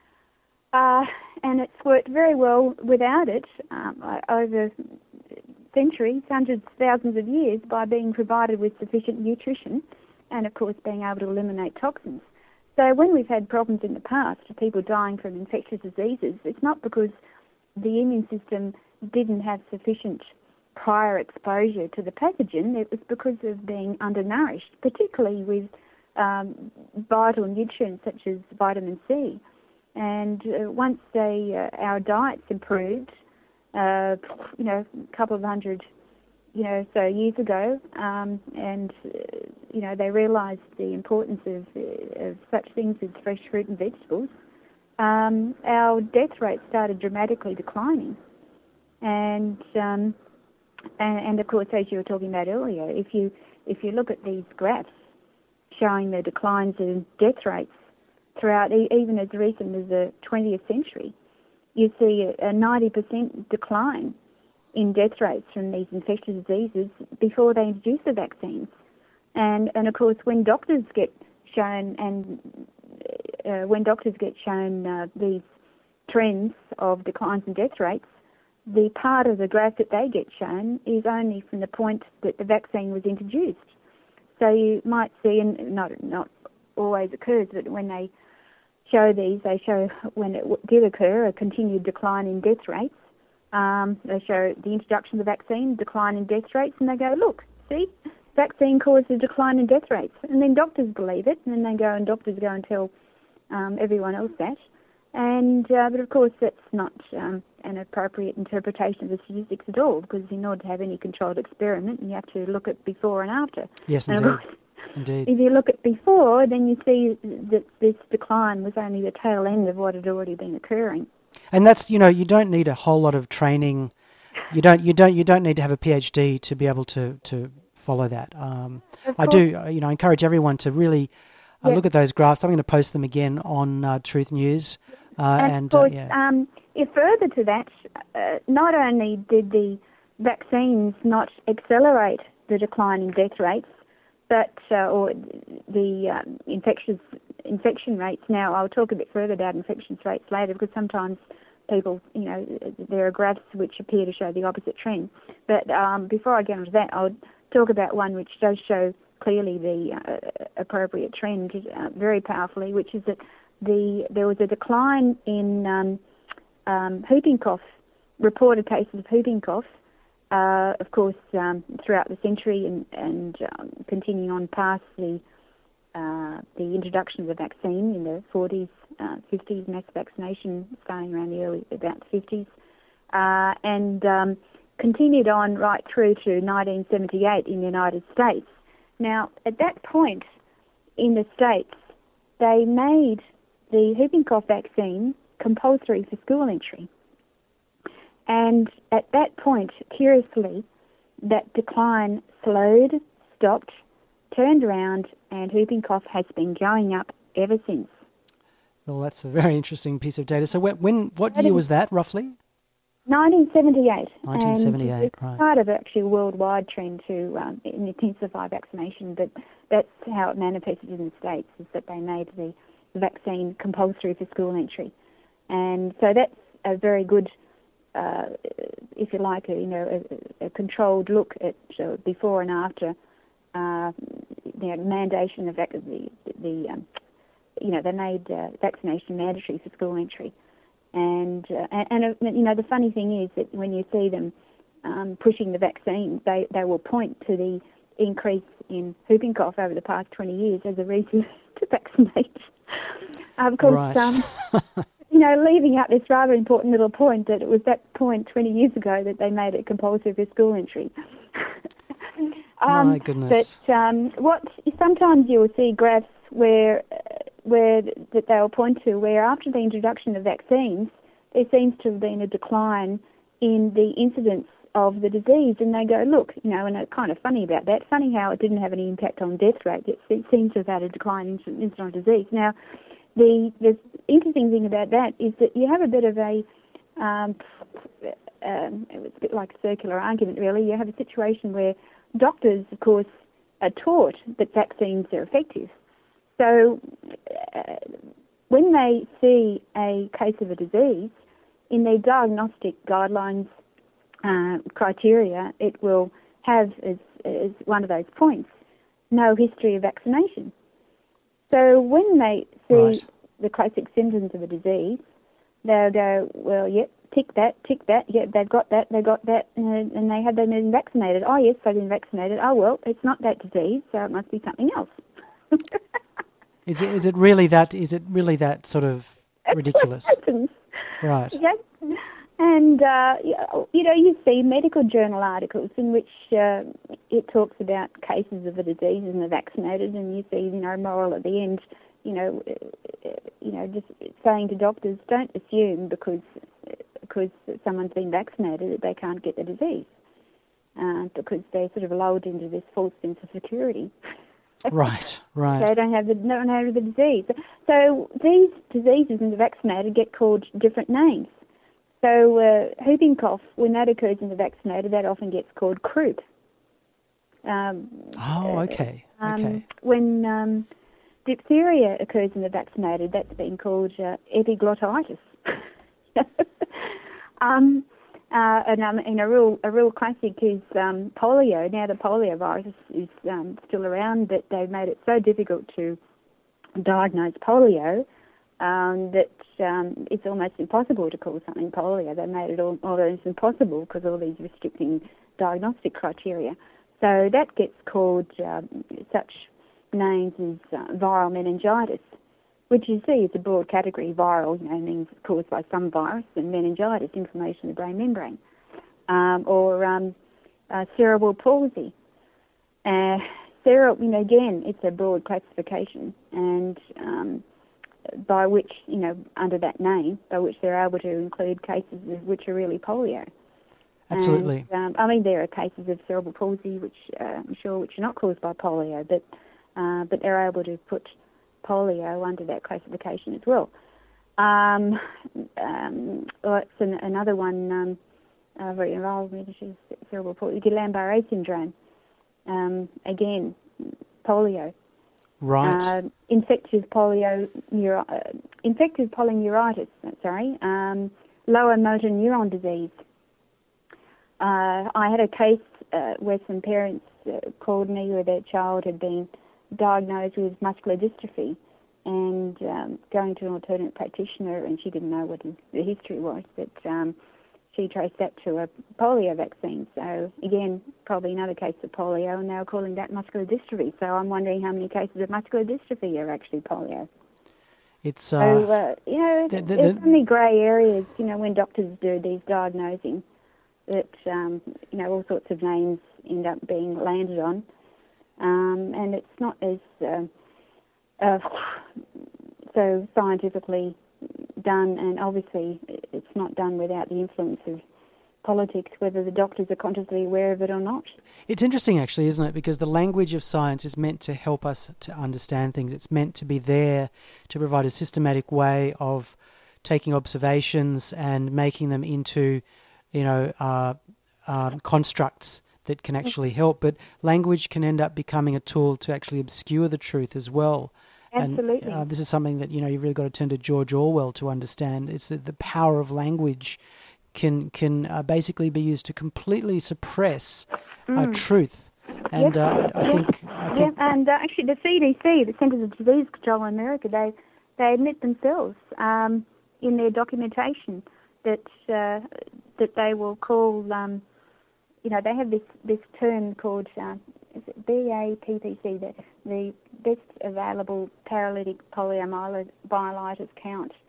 Uh, and it's worked very well without it um, over centuries, hundreds, thousands of years, by being provided with sufficient nutrition, and of course being able to eliminate toxins. So when we've had problems in the past, people dying from infectious diseases, it's not because the immune system didn't have sufficient prior exposure to the pathogen. It was because of being undernourished, particularly with um, vital nutrients such as vitamin C. And uh, once they, uh, our diets improved, uh, you know, a couple of hundred, you know, so years ago, um, and uh, you know, they realised the importance of, uh, of such things as fresh fruit and vegetables. Um, our death rate started dramatically declining, and, um, and and of course, as you were talking about earlier, if you if you look at these graphs showing the declines in death rates throughout, even as recent as the twentieth century, you see a ninety percent decline in death rates from these infectious diseases before they introduce the vaccines. And, and of course, when doctors get shown and uh, when doctors get shown uh, these trends of declines in death rates, the part of the graph that they get shown is only from the point that the vaccine was introduced. So you might see, and not not always occurs, but when they show these, they show when it w- did occur a continued decline in death rates. Um, they show the introduction of the vaccine, decline in death rates, and they go, look, see, vaccine caused a decline in death rates. And then doctors believe it, and then they go and doctors go and tell um, everyone else that. And uh, but of course that's not um, an appropriate interpretation of the statistics at all, because in order to have any controlled experiment, you have to look at before and after. Yes, and indeed. Of course, Indeed. if you look at before, then you see that this decline was only the tail end of what had already been occurring. And that's, you know, you don't need a whole lot of training. You don't, you don't, you don't need to have a PhD to be able to, to follow that. Um, I do, uh, you know, encourage everyone to really uh, Yes. look at those graphs. I'm going to post them again on uh, Truth News. Uh, and, and of course, uh, yeah. um, if further to that, uh, not only did the vaccines not accelerate the decline in death rates, but uh, or the um, infectious infection rates. Now, I'll talk a bit further about infection rates later, because sometimes people, you know, there are graphs which appear to show the opposite trend. But um, before I get into that, I'll talk about one which does show clearly the uh, appropriate trend uh, very powerfully, which is that the there was a decline in um, um, whooping cough, reported cases of whooping cough, uh, of course, um, throughout the century and, and um, continuing on past the uh, the introduction of the vaccine in the forties, uh, fifties, mass vaccination starting around the early, about the fifties, uh, and um, continued on right through to nineteen seventy-eight in the United States. Now, at that point in the States, they made the whooping cough vaccine compulsory for school entry. And at that point, curiously, that decline slowed, stopped, turned around, and whooping cough has been going up ever since. Well, that's a very interesting piece of data. So when, when what year was that, roughly? nineteen seventy-eight. nineteen seventy-eight, and it's right. part of actually a worldwide trend to um, intensify vaccination, but that's how it manifested in the States, is that they made the vaccine compulsory for school entry. And so that's a very good, uh, if you like, a, you know, a, a controlled look at uh, before and after uh, you know, mandation of vac- the, the um, you know, they made uh, vaccination mandatory for school entry. And, uh, and, and uh, you know, the funny thing is that when you see them um, pushing the vaccine, they, they will point to the increase in whooping cough over the past twenty years as a reason to vaccinate. Of course, Right. um, you know, leaving out this rather important little point that it was that point twenty years ago that they made it compulsory for school entry. um, My goodness. But um, what sometimes you will see graphs where where that they'll point to where after the introduction of vaccines, there seems to have been a decline in the incidence of the disease, and they go, look, you know, and it's kind of funny about that. Funny how it didn't have any impact on death rate. It, it seems to have had a decline in incidence of disease. Now, the the interesting thing about that is that you have a bit of a, um, um, it's a bit like a circular argument, really. You have a situation where doctors, of course, are taught that vaccines are effective. So uh, when they see a case of a disease, in their diagnostic guidelines uh, criteria, it will have as, as one of those points, no history of vaccination. So when they see Right. the classic symptoms of a disease, they'll go, well, yep, tick that, tick that, yeah, they've got that, they've got that, and, and they have them been vaccinated. Oh, yes, they've been vaccinated. Oh, well, it's not that disease, so it must be something else. Is it is it really that is it really that sort of ridiculous? That's what happens. Right. Yes. And, uh, you know, you see medical journal articles in which uh, it talks about cases of a disease and the vaccinated, and you see, you know, moral at the end, you know, uh, you know, just saying to doctors, don't assume because because someone's been vaccinated that they can't get the disease, uh, because they're sort of lulled into this false sense of security. Right, right. They don't have the don't have the disease. So these diseases in the vaccinated get called different names. So uh, whooping cough, when that occurs in the vaccinated, that often gets called croup. Um, Oh, okay, um, okay. When um, diphtheria occurs in the vaccinated, that's been called uh, epiglottitis. um, uh, and, um, and a real a real classic is um, polio. Now the polio virus is um, still around, but they've made it so difficult to diagnose polio um, that um, it's almost impossible to call something polio. They made it all, almost impossible because of all these restricting diagnostic criteria. So that gets called um, such names as uh, viral meningitis, which you see is a broad category. Viral, you know, means caused by some virus, and meningitis, inflammation of the brain membrane, um, or um, uh, cerebral palsy. Uh, cere- you know, again, it's a broad classification, and um, by which, you know, under that name, by which they're able to include cases of which are really polio. Absolutely. And, um, I mean, there are cases of cerebral palsy, which uh, I'm sure which are not caused by polio, but uh, but they're able to put polio under that classification as well. Um, um, well, it's an, another one um, uh, very involved, which is cerebral palsy, Guillain-Barré syndrome. Um, again, polio. Right. Uh, infective polio, neuro, uh, infective polyneuritis. Sorry, um, lower motor neuron disease. Uh, I had a case uh, where some parents uh, called me where their child had been diagnosed with muscular dystrophy, and um, going to an alternate practitioner, and she didn't know what the history was, but um, she traced that to a polio vaccine. So again, probably another case of polio, and they were calling that muscular dystrophy. So I'm wondering how many cases of muscular dystrophy are actually polio. It's uh, So, uh, you know, the- the- there's the- so many grey areas, you know, when doctors do these diagnosing, that, um, you know, all sorts of names end up being landed on. Um, and it's not as uh, uh, so scientifically done, and obviously it's not done without the influence of politics, whether the doctors are consciously aware of it or not. It's interesting, actually, isn't it? Because the language of science is meant to help us to understand things. It's meant to be there to provide a systematic way of taking observations and making them into, you know, uh, um, constructs that can actually help. But language can end up becoming a tool to actually obscure the truth as well. Absolutely. And uh, this is something that, you know, you've really got to turn to George Orwell to understand. It's that the power of language can can uh, basically be used to completely suppress uh, truth. And Yes. uh, I Yes. think I think Yeah, and uh, actually the C D C, the Centers of Disease Control in America, they they admit themselves um, in their documentation that uh, that they will call, um, you know, they have this, this term called uh, is it B A P P C, the, the best available paralytic poliomyelitis count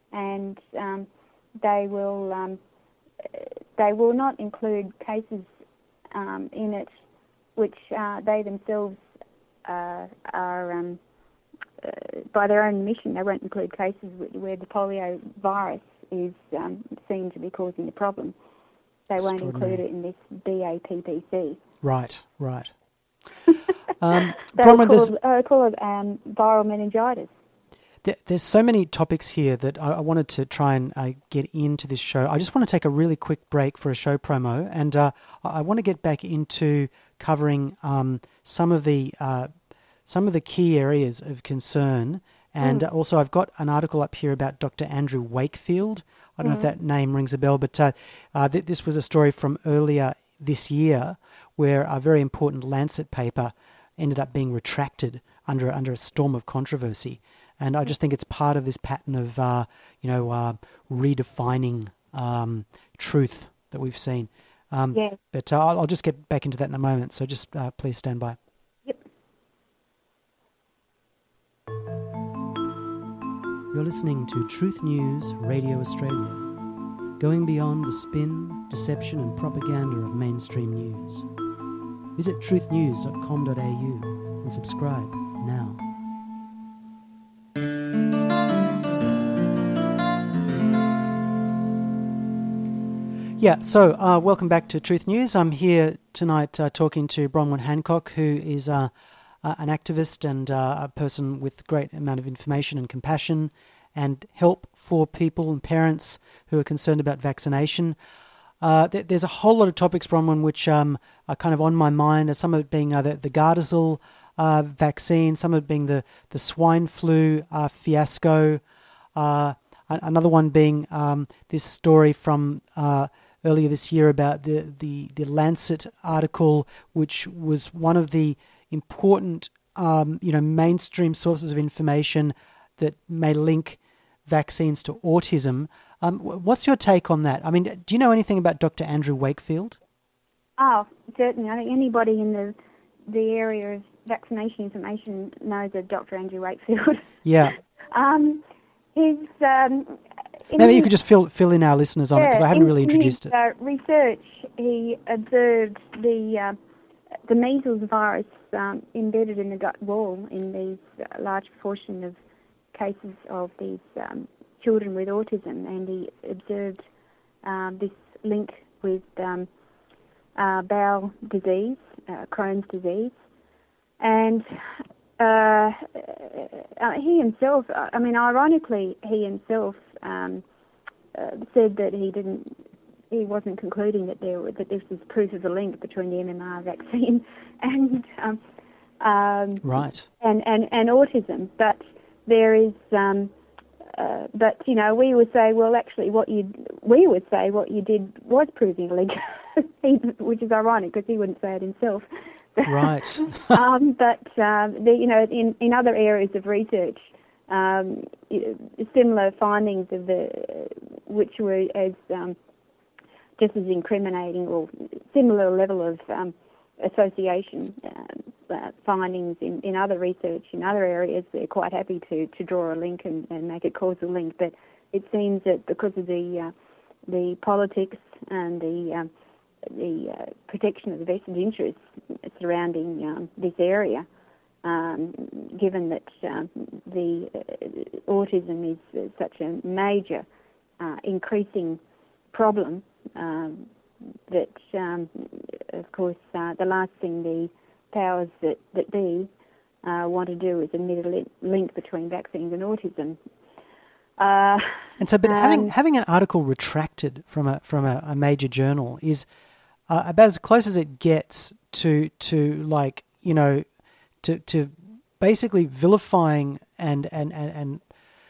and um, they will um, they will not include cases um, in it which uh, they themselves uh, are, um, uh, by their own admission, they won't include cases where the polio virus is um, seen to be causing the problem. They won't include it in this B A P P C. Right, right. um, they Bronwyn, call, there's, it, uh, call it um, viral meningitis. there, there's so many topics here that I, I wanted to try and uh, get into this show. I just want to take a really quick break for a show promo, and uh, I, I want to get back into covering um, some of the uh, some of the key areas of concern. And mm. also I've got an article up here about Doctor Andrew Wakefield. I don't mm. know if that name rings a bell, but uh, uh, th- this was a story from earlier this year where a very important Lancet paper ended up being retracted under under a storm of controversy. And I just think it's part of this pattern of, uh, you know, uh, redefining um, truth that we've seen. Um, yeah. But uh, I'll, I'll just get back into that in a moment, so just uh, please stand by. You're listening to Truth News Radio Australia, going beyond the spin, deception and propaganda of mainstream news. Visit truth news dot com dot a u and subscribe now. Yeah, so uh, welcome back to Truth News. I'm here tonight uh, talking to Bronwyn Hancock, who is uh, uh, an activist and uh, a person with a great amount of information and compassion and help for people and parents who are concerned about vaccination. Uh, th- there's a whole lot of topics, Bronwyn, which um, are kind of on my mind, some of it being uh, the, the Gardasil uh, vaccine, some of it being the, the swine flu uh, fiasco, uh, another one being um, this story from uh, earlier this year about the, the, the Lancet article, which was one of the important um, you know, mainstream sources of information that may link vaccines to autism. Um, what's your take on that? I mean, do you know anything about Doctor Andrew Wakefield? Oh, certainly. I think anybody in the the area of vaccination information knows of Doctor Andrew Wakefield. Yeah. um, his um, maybe his, you could just fill fill in our listeners on yeah, it, because I haven't in, really introduced his, it. Uh, research, he observed the uh, the measles virus um, embedded in the gut wall in these uh, large proportion of cases of these um, children with autism, and he observed um, this link with um, uh, bowel disease, uh, Crohn's disease, and uh, uh, he himself, I mean, ironically, he himself um, uh, said that he didn't, he wasn't concluding that there that this was proof of a link between the M M R vaccine and um, um, right and, and, and autism, but there is. Um, Uh, but, you know, we would say, well, actually, what you we would say what you did was proving a link, which is ironic because he wouldn't say it himself. Right. um, but, um, the, you know, in, in other areas of research, um, similar findings of the which were as um, just as incriminating or similar level of um, association um, uh, findings in, in other research in other areas. They're quite happy to, to draw a link and, and make a causal link, but it seems that because of the uh, the politics and the um, the uh, protection of the vested interests surrounding um, this area, um, given that um, the uh, autism is uh, such a major uh, increasing problem, um, that um, of course uh, the last thing the powers that, that be uh, want to do is admit a li- link between vaccines and autism. Uh, and so, but um, having having an article retracted from a from a, a major journal is uh, about as close as it gets to to like you know to to basically vilifying and and and and,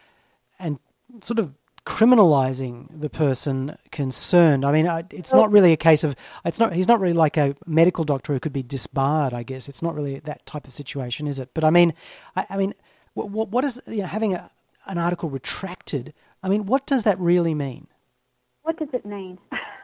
and sort of criminalizing the person concerned. I mean, it's not really a case of, it's not, he's not really like a medical doctor who could be disbarred, I guess. It's not really that type of situation, is it? But I mean, I, I mean, what, what is, you know, having a, an article retracted, I mean, what does that really mean? What does it mean?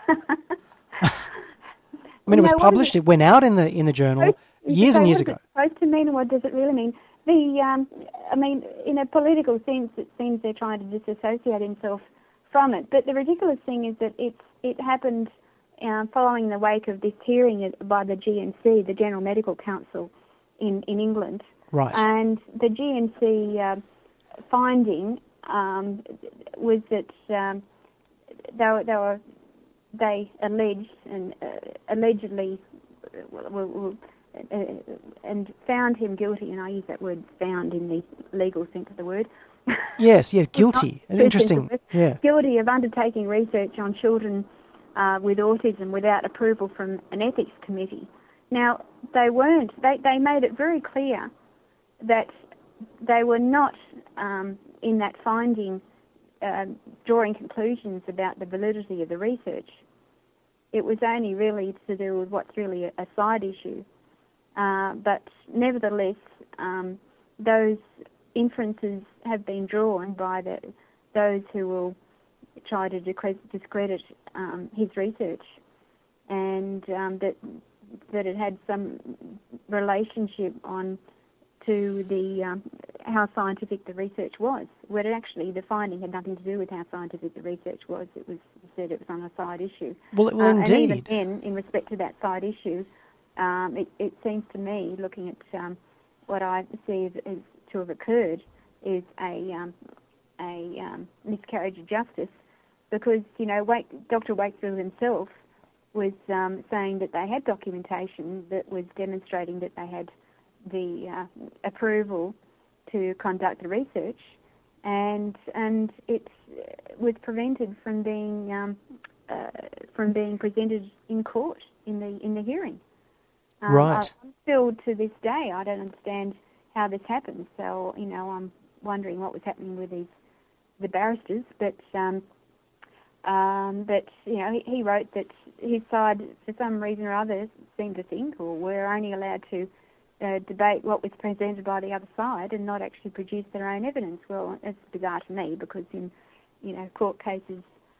I mean, it was published, it? it went out in the in the journal years and years ago. What is it supposed to mean, and what does it really mean? the, um, I mean, in a political sense, it seems they're trying to disassociate himself from it. But the ridiculous thing is that it's, it happened uh, following the wake of this hearing by the G N C, the General Medical Council in, in England. Right. And the G N C uh, finding um, was that um, they, were, they, were, they alleged and uh, allegedly uh, were, were, uh, and found him guilty, and I use that word found in the legal sense of the word. Yes, yes, guilty. Interesting. Yeah. Guilty of undertaking research on children uh, with autism without approval from an ethics committee. Now, they weren't, they, they made it very clear that they were not, um, in that finding, uh, drawing conclusions about the validity of the research. It was only really to do with what's really a, a side issue. Uh, but nevertheless, um, those inferences have been drawn by the, those who will try to discredit um, his research, and um, that that it had some relationship on to the um, how scientific the research was. Where actually the finding had nothing to do with how scientific the research was. It was said it was on a side issue. Well, well uh, indeed. And even then, in respect to that side issue, um, it, it seems to me, looking at um, what I see as, as to have occurred, is a um, a um, miscarriage of justice, because you know Wake, Doctor Wakefield himself was um, saying that they had documentation that was demonstrating that they had the uh, approval to conduct the research, and and it was prevented from being um, uh, from being presented in court in the in the hearing. Um, right. I, still to this day, I don't understand how this happened. So you know, I'm wondering what was happening with these the barristers, but um, um, but you know, he, he wrote that his side, for some reason or other, seemed to think, or were only allowed to uh, debate what was presented by the other side and not actually produce their own evidence. Well, it's bizarre to me, because in you know court cases,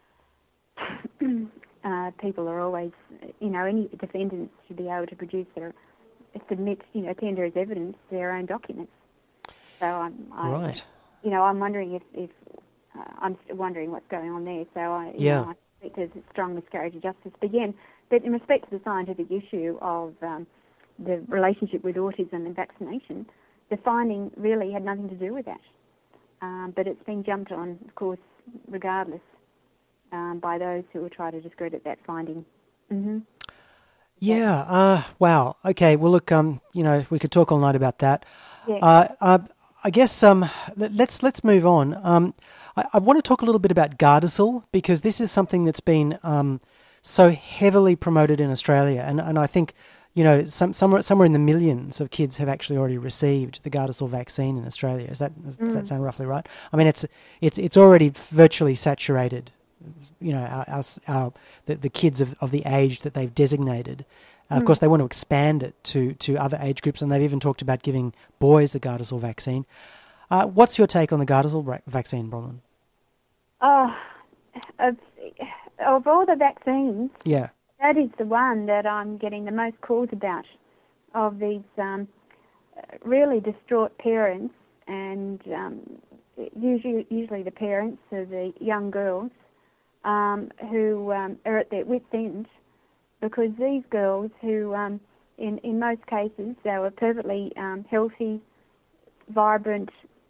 uh, people are always, you know, any defendants should be able to produce their submit, you know, tender as evidence their own documents. So I'm, I, right. you know, I'm wondering if, if uh, I'm still wondering what's going on there. So I, you yeah. know, I think there's a strong miscarriage of justice. But again, but in respect to the scientific issue of um, the relationship with autism and vaccination, the finding really had nothing to do with that. Um, but it's been jumped on, of course, regardless, um, by those who will try to discredit that finding. Mm-hmm. Yeah. Uh, wow. Okay. Well, look. Um. You know, we could talk all night about that. Yeah. Uh. uh I guess. Um. Let's let's move on. Um. I, I want to talk a little bit about Gardasil, because this is something that's been um so heavily promoted in Australia, and and I think, you know, some somewhere somewhere in the millions of kids have actually already received the Gardasil vaccine in Australia. Is that does Mm. that sound roughly right? I mean, it's it's it's already virtually saturated. You know, our, our, our the, the kids of, of the age that they've designated. Uh, Mm. Of course, they want to expand it to, to other age groups, and they've even talked about giving boys the Gardasil vaccine. Uh, what's your take on the Gardasil ra- vaccine, Bronwyn? Oh, of, of all the vaccines, Yeah. that is the one that I'm getting the most calls about, of these um, really distraught parents, and um, usually, usually the parents of the young girls um, who um, are at their wits' end, because these girls who, um, in, in most cases, they were perfectly um, healthy, vibrant,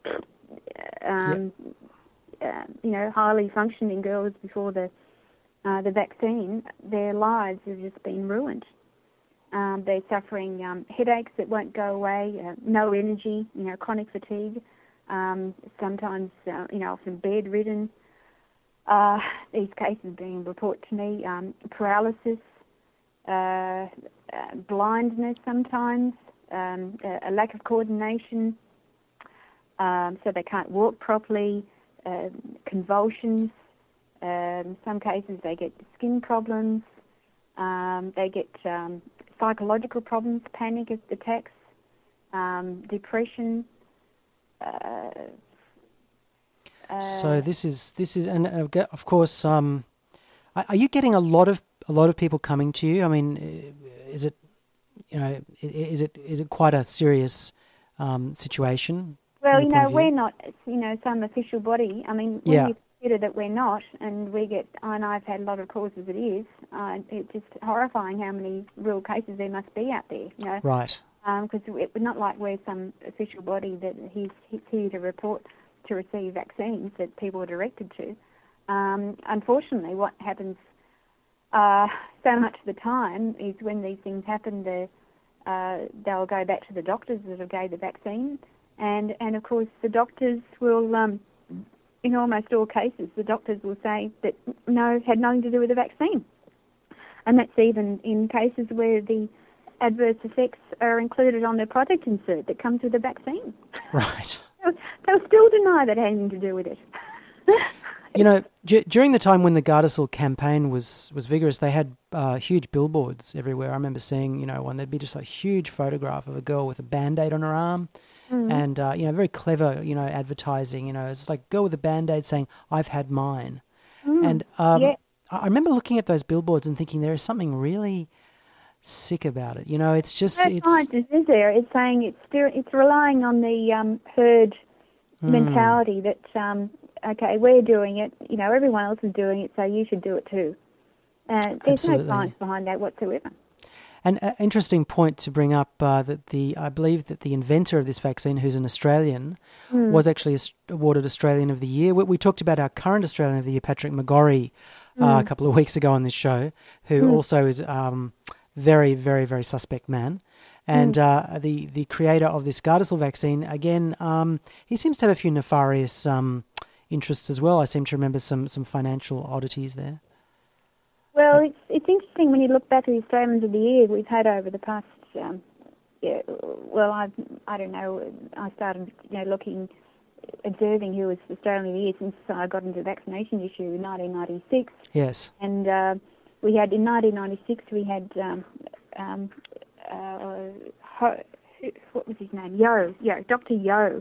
um, uh, you know, highly functioning girls before the uh, the vaccine, their lives have just been ruined. Um, they're suffering um, headaches that won't go away, uh, no energy, you know, chronic fatigue, um, sometimes, uh, you know, often bedridden. Uh, these cases being reported to me, um, paralysis, uh, uh, blindness sometimes, um, a, a lack of coordination, um, so they can't walk properly, uh, convulsions. Um, some cases they get skin problems, um, they get um, psychological problems, panic attacks, um, depression. Uh, uh, So this is this is, and uh, ge- of course, um, are are you getting a lot of a lot of people coming to you? I mean, uh, is it, you know, i- is it is it quite a serious um, situation? Well, from you your point know, of view? we're not, you know, some official body. I mean, when Yeah. you consider that we're not, and we get, and I've had a lot of calls as it is, uh, it's just horrifying how many real cases there must be out there, you know. Right. Because um, we're not like we're some official body that he's, he's here to report to receive vaccines that people are directed to. Um, unfortunately, what happens uh, so much of the time is when these things happen, the, uh, they'll go back to the doctors that have gave the vaccine, and, and of course the doctors will, um, in almost all cases, the doctors will say that no, it had nothing to do with the vaccine. And that's even in cases where the adverse effects are included on the product insert that comes with the vaccine. Right. They'll, they'll still deny that it had anything to do with it. You know, d- during the time when the Gardasil campaign was, was vigorous, they had uh, huge billboards everywhere. I remember seeing, you know, one, there'd be just a huge photograph of a girl with a Band-Aid on her arm mm. and, uh, you know, very clever, you know, advertising, you know, it's like girl with a Band-Aid saying, I've had mine. Mm. And um, yeah. I remember looking at those billboards and thinking there is something really sick about it. You know, it's just... No it's scientist is there. It's saying it's still, it's relying on the um, herd mm. mentality that... Um, okay, we're doing it, you know, everyone else is doing it, so you should do it too. Uh, there's Absolutely. no science behind that whatsoever. An uh, interesting point to bring up uh, that the I believe that the inventor of this vaccine, who's an Australian, mm. was actually awarded Australian of the Year. We, we talked about our current Australian of the Year, Patrick McGorry, uh, mm. a couple of weeks ago on this show, who mm. also is um, very, very, very suspect man. And mm. uh, the, the creator of this Gardasil vaccine, again, um, he seems to have a few nefarious... Um, interests as well. I seem to remember some, some financial oddities there. Well, it's it's interesting when you look back at the Australians of the Year we've had over the past, um, yeah, well, I I don't know, I started you know looking, observing who was Australian of the Year since I got into the vaccination issue in nineteen ninety-six. Yes. And uh, we had, in nineteen ninety-six, we had, um, um, uh, Ho, what was his name? Yo, yeah, Doctor Yo,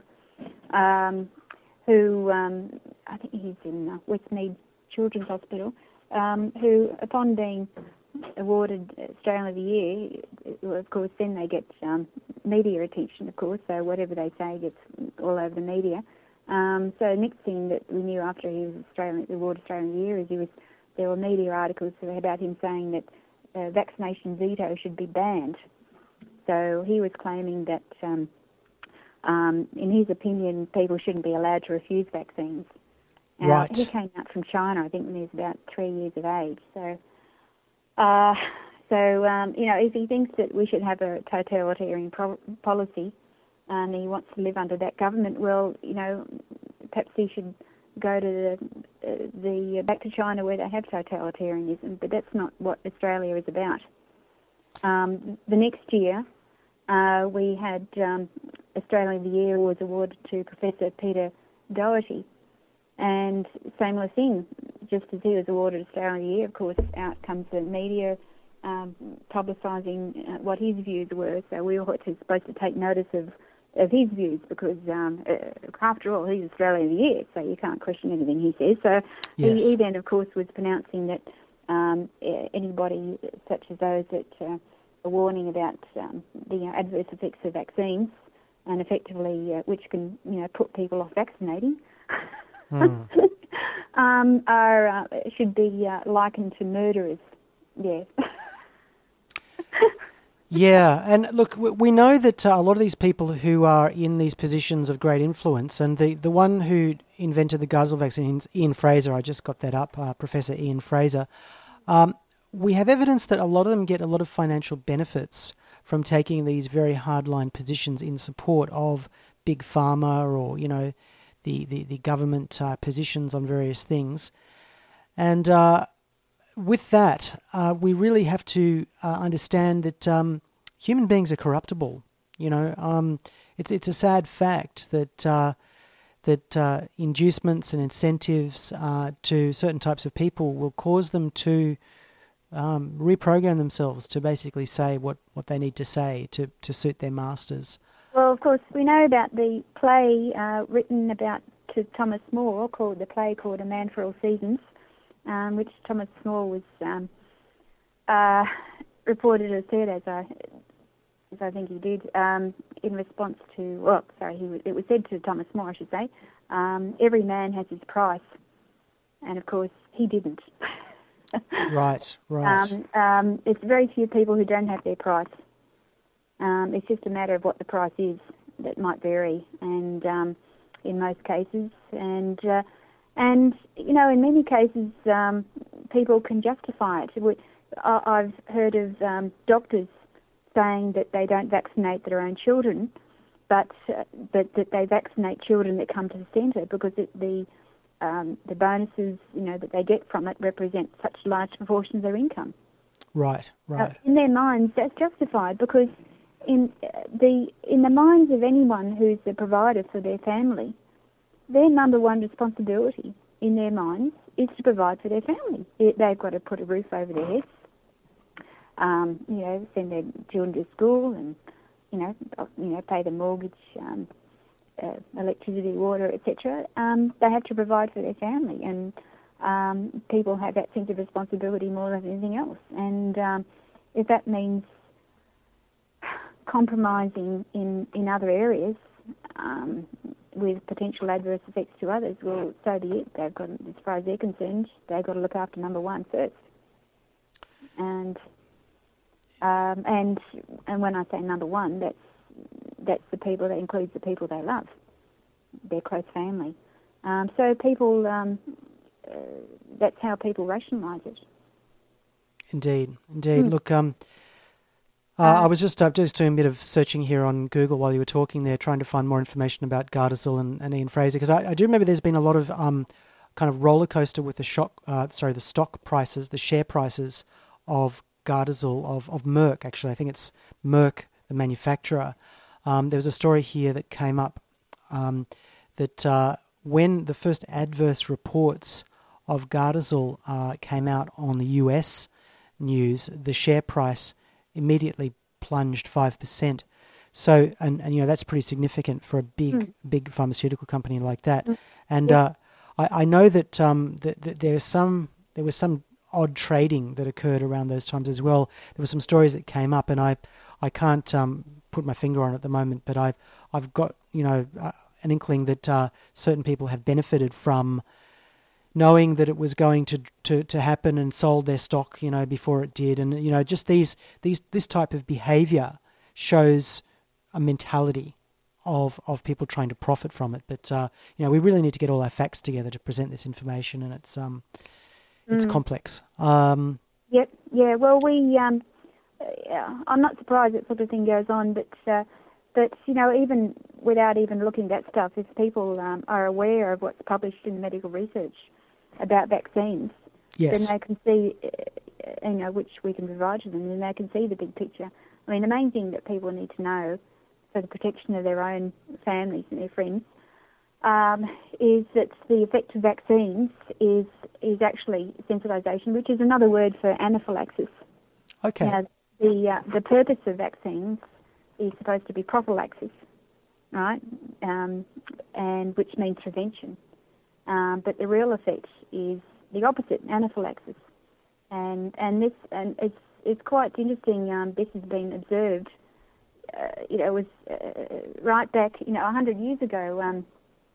um, who, um, I think he's in uh, Westmead Children's Hospital, um, who, upon being awarded Australian of the Year, of course, then they get um, media attention, of course, so whatever they say gets all over the media. Um, so the next thing that we knew after he was Australian, awarded Australian of the Year is he was, there were media articles about him saying that uh, vaccination veto should be banned. So he was claiming that um, Um, in his opinion, people shouldn't be allowed to refuse vaccines. Now, right. He came out from China, I think, when he was about three years of age. So, uh, so um, you know, if he thinks that we should have a totalitarian pro- policy and he wants to live under that government, well, you know, perhaps he should go to the, uh, the uh, back to China where they have totalitarianism. But that's not what Australia is about. Um, the next year, uh, we had. Um, Australian of the Year was awarded to Professor Peter Doherty. And same thing, just as he was awarded Australian of the Year, of course, out comes the media um, publicising uh, what his views were. So we were supposed to take notice of, of his views because, um, uh, after all, he's Australian of the Year, so you can't question anything he says. So yes. he, he then, of course, was pronouncing that um, anybody such as those that uh, are warning about um, the adverse effects of vaccines and effectively, uh, which can, you know, put people off vaccinating, mm. um, are uh, should be uh, likened to murderers. Yeah. Yeah, and look, we know that uh, a lot of these people who are in these positions of great influence, and the, the one who invented the Gardasil vaccine, Ian Fraser, I just got that up, uh, Professor Ian Fraser, um, we have evidence that a lot of them get a lot of financial benefits from taking these very hardline positions in support of big pharma or, you know, the, the, the government uh, positions on various things. And uh, with that, uh, we really have to uh, understand that um, human beings are corruptible. You know, um, it's it's a sad fact that uh, that uh, inducements and incentives uh, to certain types of people will cause them to Um, reprogram themselves to basically say what, what they need to say to, to suit their masters. Well, of course, we know about the play uh, written about to Thomas More, called the play called A Man for All Seasons, um, which Thomas More was um, uh, reported as said, as I, as I think he did, um, in response to, well, sorry, he was, it was said to Thomas More, I should say, um, every man has his price. And, of course, he didn't. Right, right. Um, um, it's very few people who don't have their price. Um, it's just a matter of what the price is that might vary, and um, in most cases. And, uh, and you know, in many cases, um, people can justify it. We, I, I've heard of um, doctors saying that they don't vaccinate their own children, but, uh, but that they vaccinate children that come to the centre because it, the um, the bonuses, you know, that they get from it represent such large proportions of their income. Right, right. Uh, in their minds, that's justified because in uh, the in the minds of anyone who's the provider for their family, their number one responsibility in their minds is to provide for their family. It, they've got to put a roof over their heads, um, you know, send their children to school, and you know, you know, pay the mortgage, um, uh, electricity, water, et cetera. Um, they have to provide for their family, and um, people have that sense of responsibility more than anything else. And um, if that means compromising in, in other areas um, with potential adverse effects to others, well, so be it. They've got, as far as they're concerned, they've got to look after number one first. And um, and and when I say number one, that's that's the people, that includes the people they love, their close family. Um, so people, um, uh, that's how people rationalise it. Indeed, indeed. Mm. Look, um, uh, Uh, I was just uh, just doing a bit of searching here on Google while you were talking there, trying to find more information about Gardasil and, and Ian Fraser, because I, I do remember there's been a lot of um, kind of roller coaster with the shock, uh, sorry, the stock prices, the share prices of Gardasil, of, of Merck, actually. I think it's Merck, the manufacturer. Um, there was a story here that came up um, that uh, when the first adverse reports of Gardasil uh, came out on the U S news, the share price immediately plunged five percent. So, and, and you know, that's pretty significant for a big, mm. big pharmaceutical company like that. Mm. And yeah. uh, I, I know that, um, that, that there's some, there was some odd trading that occurred around those times as well. There were some stories that came up, and I, I can't um, put my finger on it at the moment, but I've, I've got, you know, uh, an inkling that uh, certain people have benefited from knowing that it was going to, to, to happen and sold their stock, you know, before it did. And, you know, just these, these, this type of behavior shows a mentality of, of people trying to profit from it. But, uh, you know, we really need to get all our facts together to present this information, and it's, um, it's mm. complex. Um, yep. Yeah. Well, we, um, uh, I'm not surprised that sort of thing goes on, but, uh, but, you know, even without even looking at that stuff, if people um, are aware of what's published in medical research about vaccines, yes. then they can see, uh, you know, which we can provide to them, and they can see the big picture. I mean, the main thing that people need to know for the protection of their own families and their friends um, is that the effect of vaccines is is actually sensitization, which is another word for anaphylaxis. Okay. Now, the uh, the purpose of vaccines is supposed to be prophylaxis, right? Um, and which means prevention. Um, but the real effect is the opposite, anaphylaxis. And and this and it's it's quite interesting. Um, this has been observed. Uh, you know, it was uh, right back, you know, a hundred years ago. Um,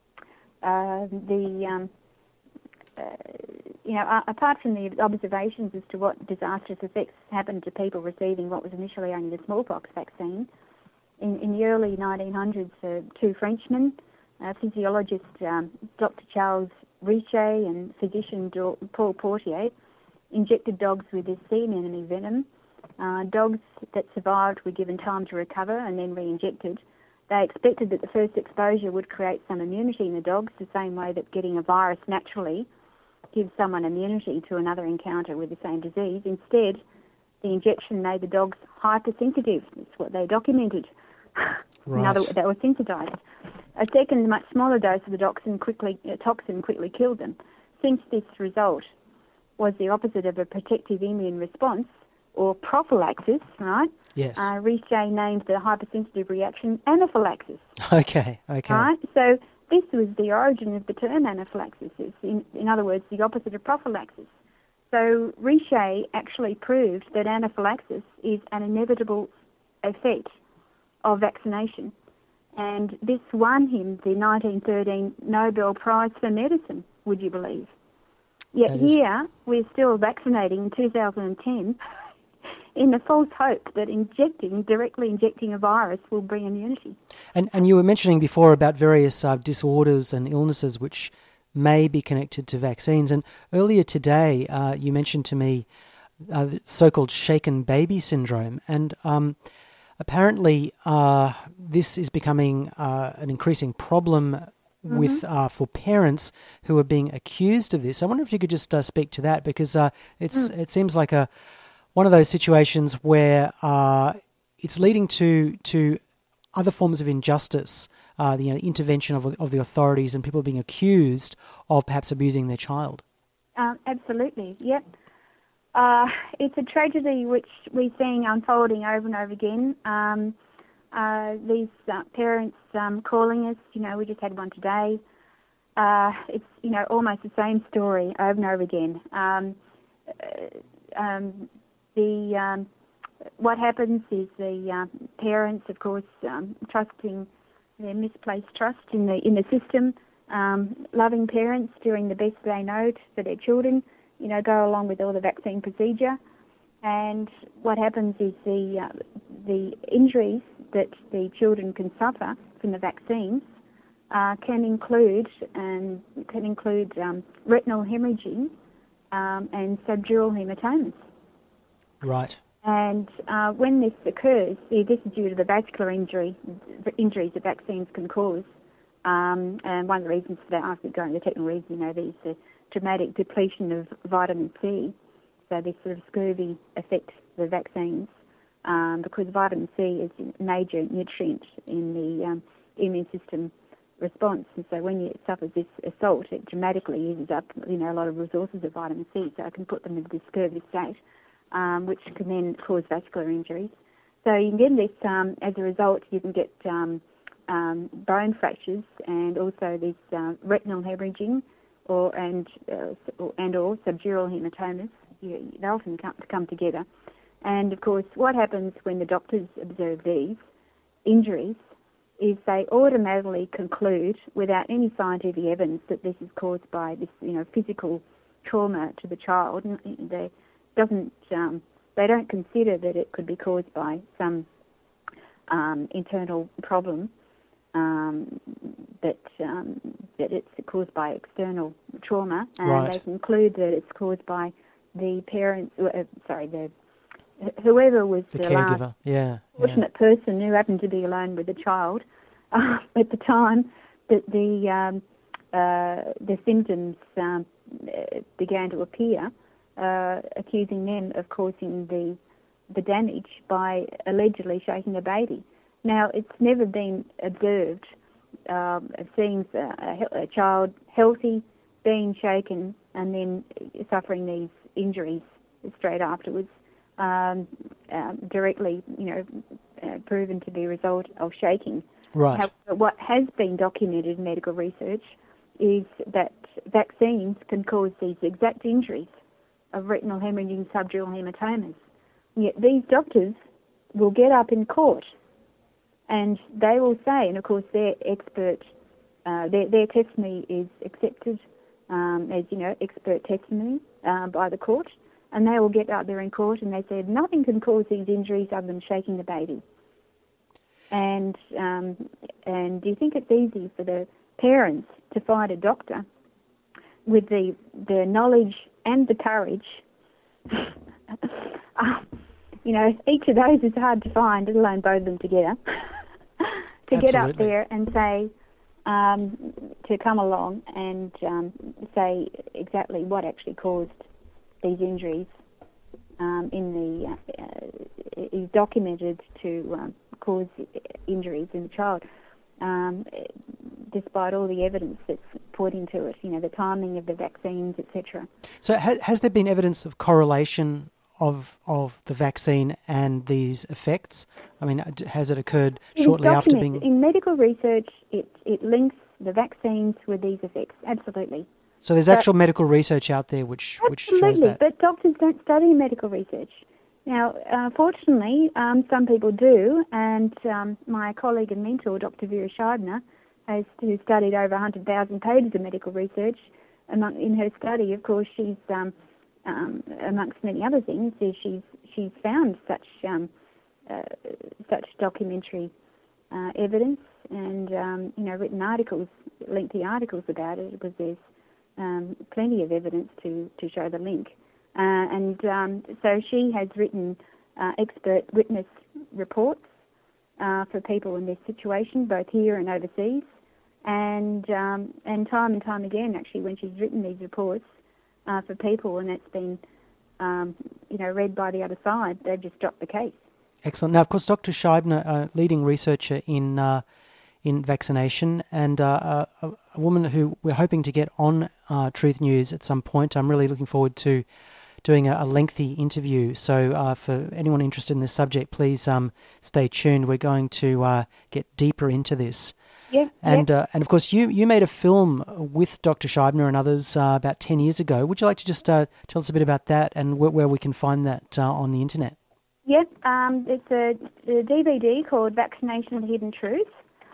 uh, the um, uh, you know, uh, apart from the observations as to what disastrous effects happened to people receiving what was initially only the smallpox vaccine, in, in the early nineteen hundreds, uh, two Frenchmen, uh, physiologist um, Doctor Charles Richet and physician Paul Portier, injected dogs with this sea anemone venom. Uh, dogs that survived were given time to recover and then re-injected. They expected that the first exposure would create some immunity in the dogs, the same way that getting a virus naturally gives someone immunity to another encounter with the same disease. Instead, the injection made the dogs hypersensitive. That's what they documented. Right. In other words, they were sensitized. A second, much smaller dose of the toxin quickly, uh, toxin quickly killed them. Since this result was the opposite of a protective immune response, or prophylaxis, right? Yes. Uh, Richet named the hypersensitive reaction anaphylaxis. Okay, okay. Right? So this was the origin of the term anaphylaxis. It's in, in other words, the opposite of prophylaxis. So Richet actually proved that anaphylaxis is an inevitable effect of vaccination. And this won him the nineteen thirteen Nobel Prize for Medicine, would you believe? Yet That is- here, we're still vaccinating in two thousand ten in the false hope that injecting, directly injecting a virus will bring immunity. And and you were mentioning before about various uh, disorders and illnesses which may be connected to vaccines. And earlier today, uh, you mentioned to me uh, the so-called shaken baby syndrome. And um, apparently, uh, this is becoming uh, an increasing problem with uh, for parents who are being accused of this. I wonder if you could just uh, speak to that, because uh, it's it seems like a one of those situations where uh, it's leading to to other forms of injustice, uh, the you know, intervention of of the authorities, and people being accused of perhaps abusing their child. Uh, absolutely, yep. Uh, it's a tragedy which we're seeing unfolding over and over again. Um, uh, these uh, parents um, calling us, you know, we just had one today. Uh, it's, you know, almost the same story over and over again. Um, uh, um, the um, what happens is the uh, parents, of course, um, trusting their misplaced trust in the in the system, um, loving parents doing the best they know for their children, you know, go along with all the vaccine procedure. And what happens is the uh, the injuries that the children can suffer from the vaccines uh, can include and can include um, retinal hemorrhaging um, and subdural hematomas. Right. And uh, when this occurs, see, this is due to the vascular injury injuries that vaccines can cause. Um, and one of the reasons for that, after going to the technical reason, you know, there's the dramatic depletion of vitamin C. So this sort of scurvy affects the vaccines um, because vitamin C is a major nutrient in the um, immune system response. And so when it suffers this assault, it dramatically uses up, you know, a lot of resources of vitamin C. So it can put them into this scurvy state, um, which can then cause vascular injuries. So you can get this, um, as a result, you can get um, um, bone fractures and also this uh, retinal hemorrhaging or and uh, and or subdural hematomas. You, they often come, come together. And, of course, what happens when the doctors observe these injuries is they automatically conclude, without any scientific evidence, that this is caused by this, you know, physical trauma to the child. And they doesn't um, they don't consider that it could be caused by some um, internal problem, um, that um, that it's caused by external trauma, and Right. they conclude that it's caused by the parents, uh, sorry, the whoever was The the, last caregiver. Yeah. yeah. fortunate person who happened to be alone with the child uh, at the time that the um, uh, the symptoms um, uh, began to appear, uh, accusing them of causing the the damage by allegedly shaking a baby. Now, it's never been observed um, of seeing a, a child healthy being shaken and then suffering these injuries straight afterwards, um, um, directly, you know, uh, proven to be a result of shaking. Right. However, what has been documented in medical research is that vaccines can cause these exact injuries of retinal hemorrhaging, subdural hematomas. And yet these doctors will get up in court and they will say, and of course their expert, uh, their, their testimony is accepted um, as, you know, expert testimony uh, by the court, and they will get out there in court and they say nothing can cause these injuries other than shaking the baby. And um, and do you think it's easy for the parents to find a doctor with the the knowledge and the courage? uh, you know, each of those is hard to find, let alone both of them together. to get up Absolutely. there and say, um, to come along and um, say exactly what actually caused these injuries um, in the uh, uh, is documented to um, cause injuries in the child, um, despite all the evidence that's put into it, you know, the timing of the vaccines, et cetera. So ha- has there been evidence of correlation of of the vaccine and these effects? I mean, has it occurred It is shortly after documented. being... In medical research, it, it links the vaccines with these effects, absolutely. So there's But- actual medical research out there which, which shows Absolutely, that. but doctors don't study medical research. Now, uh, fortunately, um, some people do, and um, my colleague and mentor, Doctor Vera Scheibner, has who studied over one hundred thousand pages of medical research. Among, in her study, of course, she's um, um, amongst many other things, is she's she's found such um, uh, such documentary uh, evidence and um, you know written articles, lengthy articles about it, because there's um, plenty of evidence to to show the link. Uh, and um, so she has written uh, expert witness reports uh, for people in this situation, both here and overseas. And um, and time and time again, actually, when she's written these reports uh, for people, and that's been um, you know read by the other side, they've just dropped the case. Excellent. Now, of course, Doctor Scheibner, uh, leading researcher in uh, in vaccination, and uh, a, a woman who we're hoping to get on uh, Truth News at some point. I'm really looking forward to doing a, a lengthy interview. So uh, for anyone interested in this subject, please um, stay tuned. We're going to uh, get deeper into this. Yeah, and yeah. Uh, and of course, you, you made a film with Doctor Scheibner and others uh, about ten years ago. Would you like to just uh, tell us a bit about that and wh- where we can find that uh, on the internet? Yeah, um, it's a, a D V D called Vaccination and Hidden Truths,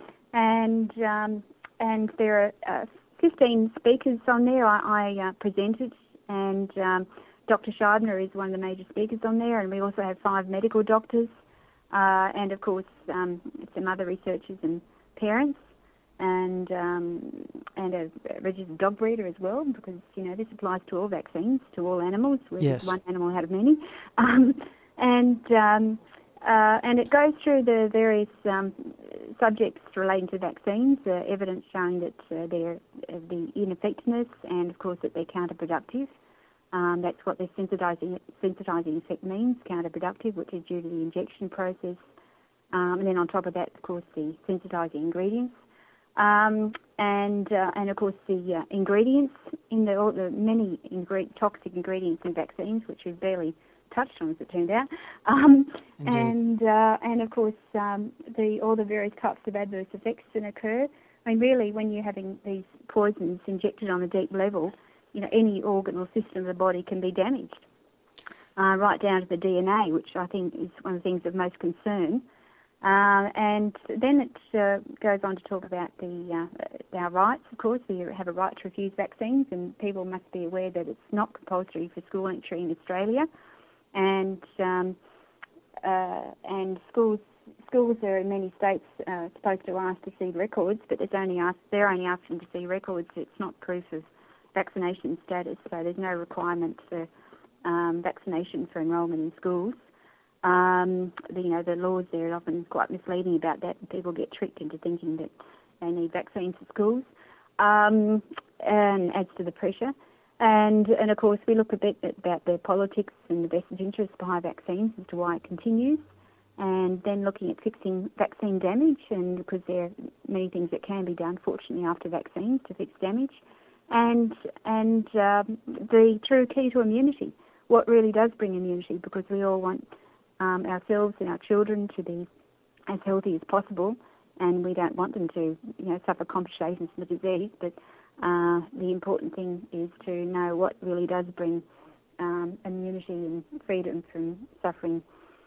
and um, and there are uh, fifteen speakers on there. I, I uh, presented, and um, Doctor Scheibner is one of the major speakers on there, and we also have five medical doctors, uh, and of course um, some other researchers and parents, and um, and a registered dog breeder as well, because you know this applies to all vaccines, to all animals. We're Yes. just one animal out of many, um, and um, uh, and it goes through the various um, subjects relating to vaccines, uh, evidence showing that uh, they're uh, the ineffectiveness, and of course that they're counterproductive. Um, that's what the sensitizing sensitizing effect means, counterproductive, which is due to the injection process. Um, and then on top of that, of course, the sensitizing ingredients. Um, and, uh, and of course, the uh, ingredients, in the, all the many ingre- toxic ingredients in vaccines, which we've barely touched on, as it turned out. Um, and, uh, and, of course, um, the all the various types of adverse effects that occur. I mean, really, when you're having these poisons injected on a deep level, you know, any organ or system of the body can be damaged, uh, right down to the D N A, which I think is one of the things of most concern. Uh, and then it uh, goes on to talk about the uh, our rights. Of course, we have a right to refuse vaccines, and people must be aware that it's not compulsory for school entry in Australia, and um, uh, and schools schools are in many states uh, supposed to ask to see records, but it's only asked, they're only asking to see records. It's not proof of vaccination status, so there's no requirement for um, vaccination for enrolment in schools. Um, the, you know, the laws there are often quite misleading about that, and people get tricked into thinking that they need vaccines for schools, um, and adds to the pressure. And, and of course, we look a bit about the politics and the vested interests behind vaccines as to why it continues, and then looking at fixing vaccine damage, and because there are many things that can be done, fortunately, after vaccines to fix damage. And and um, the true key to immunity, what really does bring immunity, because we all want um, ourselves and our children to be as healthy as possible, and we don't want them to, you know, suffer complications from the disease. But uh, the important thing is to know what really does bring um, immunity and freedom from suffering,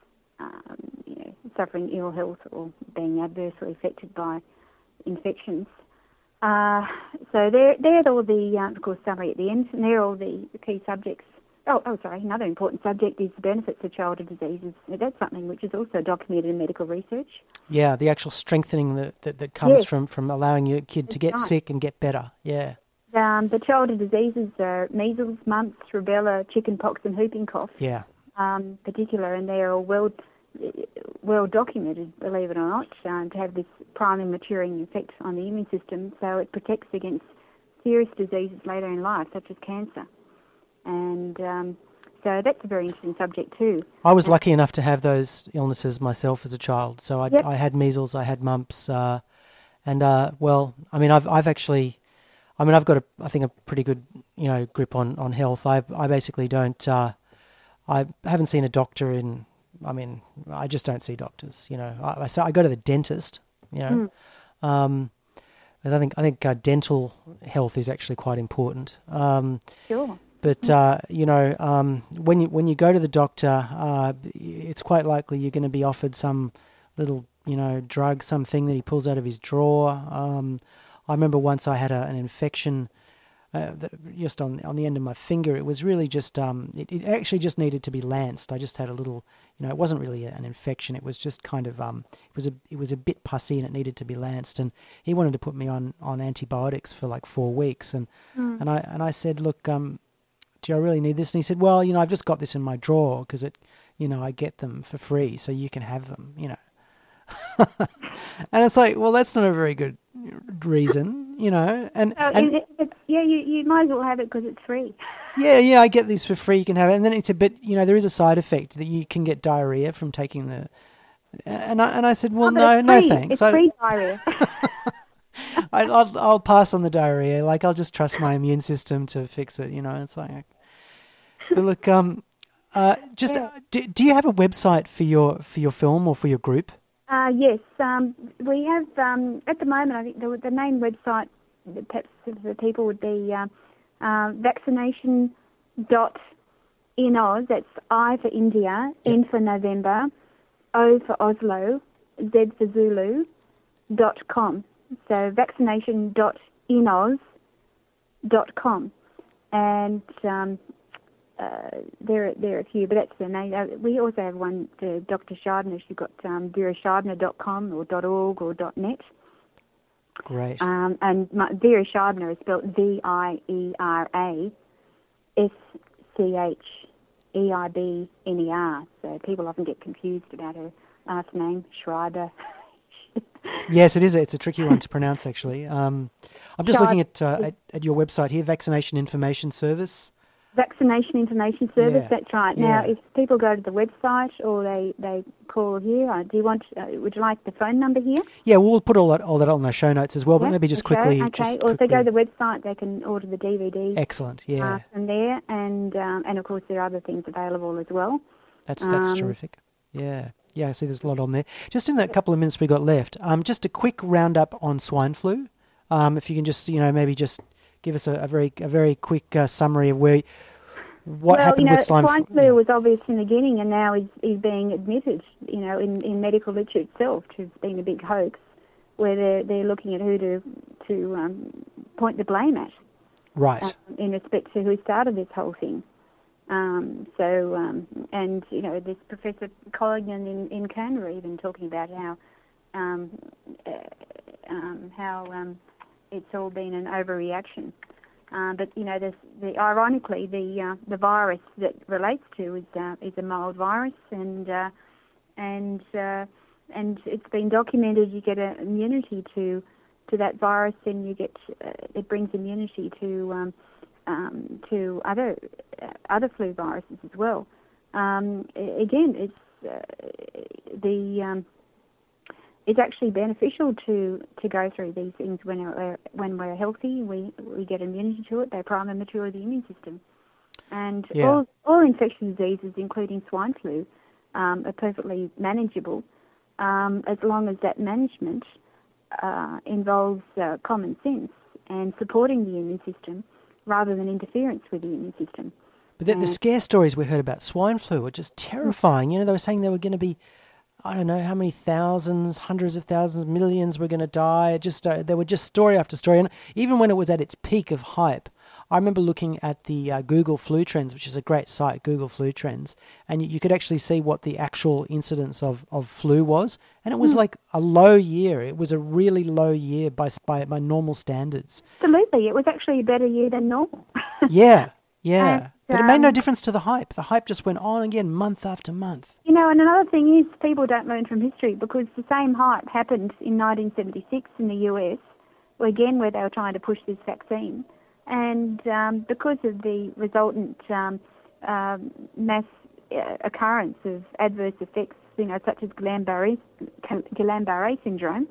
um, you know, suffering ill health or being adversely affected by infections. Uh, so there, there's all the, uh, of course, summary at the end, and there are all the key subjects. Oh, oh, sorry, another important subject is the benefits of childhood diseases. That's something which is also documented in medical research. Yeah, the actual strengthening that, that, that comes Yes. from, from allowing your kid to That's get right. sick and get better. Yeah. Um, the childhood diseases are measles, mumps, rubella, chickenpox, and whooping cough, Yeah. um, particular, and they are all well, well documented, believe it or not, um, to have this priming maturing effect on the immune system, so it protects against serious diseases later in life, such as cancer. And um, so that's a very interesting subject too. I was lucky enough to have those illnesses myself as a child. So I, Yep. I had measles, I had mumps, uh, and uh, well, I mean, I've I've actually, I mean, I've got a I think a pretty good you know grip on, on health. I I basically don't, uh, I haven't seen a doctor in. I mean, I just don't see doctors. You know, I I, so I go to the dentist. You know, Mm. um, and I think I think uh, dental health is actually quite important. Um, Sure. But uh, you know, um, when you when you go to the doctor, uh, it's quite likely you're going to be offered some little, you know, drug, something that he pulls out of his drawer. Um, I remember once I had a, an infection uh, just on on the end of my finger. It was really just um, it, it actually just needed to be lanced. I just had a little, you know, it wasn't really an infection. It was just kind of um, it was a it was a bit pussy and it needed to be lanced. And he wanted to put me on, on antibiotics for like four weeks. And Mm. and I and I said, look, um, do I really need this? And he said, well, you know, I've just got this in my drawer because it, you know, I get them for free, so you can have them, you know. And it's like, well, that's not a very good reason, you know. And, So and it, it, yeah, you, you might as well have it because it's free. yeah, yeah, I get these for free. You can have it, and then it's a bit, you know, there is a side effect that you can get diarrhea from taking the. And I and I said, well, Oh, but no, it's no, free. thanks. It's I, free diarrhea. I, I'll I'll pass on the diarrhea. Like I'll just trust my immune system to fix it. You know, it's like. But look, um, uh, just Yeah. uh, do, do you have a website for your for your film or for your group? Uh, yes, um, we have, um, at the moment, I think the, the main website that perhaps for people would be uh, uh, vaccination dot in Oz, that's I for India, N for November, O for Oslo, Z for Zulu, dot com. So vaccination dot in Oz dot com. And um, Uh, there, there are a few, but that's the name. Uh, we also have one, uh, Doctor Shardner. She's got um, vera shardner dot com or .org or .net. Great. Um, and my, Vera Shardner is spelled V I E R A S C H E I B N E R. So people often get confused about her last name, Schreiber. Yes, it is. It's a tricky one to pronounce, actually. Um, I'm just So looking I- at, uh, at at your website here, Vaccination Information Service. Vaccination Information Service, Yeah, that's right. Now, yeah. if people go to the website or they, they call here, uh, do you want, uh, would you like the phone number here? Yeah, we'll put all that all that on the show notes as well. But Yeah, maybe just okay, quickly. Okay, Just or if they quickly. go to the website, they can order the D V D Excellent. Yeah, uh, from there, and um, and of course there are other things available as well. that's that's um, terrific. Yeah, yeah. I see there's a lot on there. Just in that couple of minutes we got left, um, just a quick roundup on swine flu. Um, if you can just, you know, maybe just give us a, a very a very quick uh, summary of where. What well, happened you know, with swine, swine flu? flu Yeah. was obvious in the beginning, and now is, is being admitted, you know, in, in medical literature itself to have been a big hoax, where they're they're looking at who to to um, point the blame at, Right. um, in respect to who started this whole thing. Um, so, um, and you know, this Professor Colligan in in Canberra even talking about how um, uh, um, how um, it's all been an overreaction. Uh, but you know, this, the ironically, the uh, the virus that relates to is uh, is a mild virus, and uh, and uh, and it's been documented. You get an immunity to to that virus, and you get uh, it brings immunity to um, um, to other uh, other flu viruses as well. Um, again, it's uh, the um, it's actually beneficial to, to go through these things when we're when we're healthy. We we get immunity to it. They prime and mature the immune system, and Yeah. all all infectious diseases, including swine flu, um, are perfectly manageable um, as long as that management uh, involves uh, common sense and supporting the immune system rather than interference with the immune system. But the, the Uh, scare stories we heard about swine flu were just terrifying. You know, they were saying there were going to be, I don't know how many thousands, hundreds of thousands, millions were going to die. It just uh, there were just story after story, and even when it was at its peak of hype, I remember looking at the uh, Google Flu Trends, which is a great site, Google Flu Trends, and you, you could actually see what the actual incidence of, of flu was, and it was Hmm. like a low year. It was a really low year by by, by normal standards. Absolutely, it was actually a better year than normal. Yeah, yeah. And, But it made no um, difference to the hype. The hype just went on again, month after month. You know, and another thing is people don't learn from history, because the same hype happened in nineteen seventy-six in the U S, where again where they were trying to push this vaccine, and um, because of the resultant um, um, mass uh, occurrence of adverse effects, you know, such as Guillain-Barré Guillain-Barré syndrome,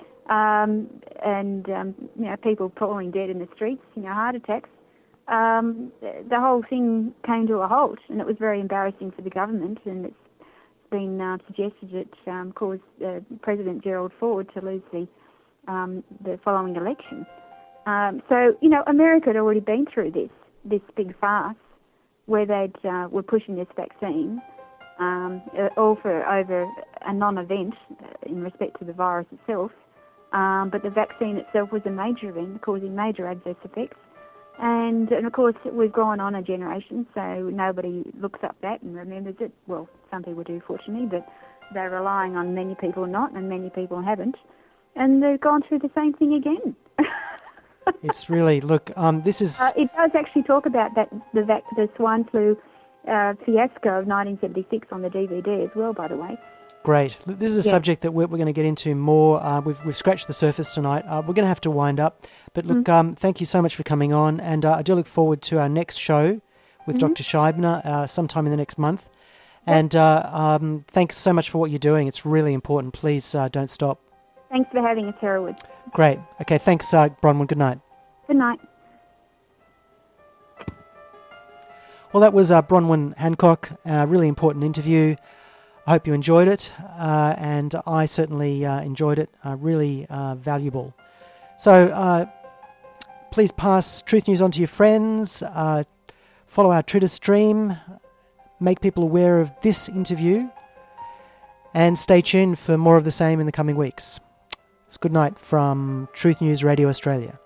um, and um, you know, people falling dead in the streets, you know, heart attacks. Um, the whole thing came to a halt, and it was very embarrassing for the government, and it's been uh, suggested it um, caused uh, President Gerald Ford to lose the um, the following election. Um, so, you know, America had already been through this this big farce where they uh, were pushing this vaccine, um, uh, all for over a non-event in respect to the virus itself. Um, but the vaccine itself was a major event, causing major adverse effects. And, and of course, we've gone on a generation, so nobody looks up that and remembers it. Well, some people do, fortunately, but they're relying on many people not, and many people haven't. And they've gone through the same thing again. It's really, look, um, this is... Uh, it does actually talk about that the, vac- the swine flu uh, fiasco of nineteen seventy-six on the D V D as well, by the way. Great. This is a Yeah. subject that we're, we're going to get into more. Uh, we've, we've scratched the surface tonight. Uh, we're going to have to wind up. But look, Mm. um, thank you so much for coming on. And uh, I do look forward to our next show with Mm-hmm. Doctor Scheibner uh, sometime in the next month. And uh, um, thanks so much for what you're doing. It's really important. Please uh, don't stop. Thanks for having us, Herwood. Great. Okay, thanks, uh, Bronwyn. Good night. Good night. Well, that was uh, Bronwyn Hancock. A really important interview. I hope you enjoyed it, uh, and I certainly uh, enjoyed it. Uh, really uh, valuable. So uh, please pass Truth News on to your friends. Uh, follow our Twitter stream. Make people aware of this interview. And stay tuned for more of the same in the coming weeks. It's good night from Truth News Radio Australia.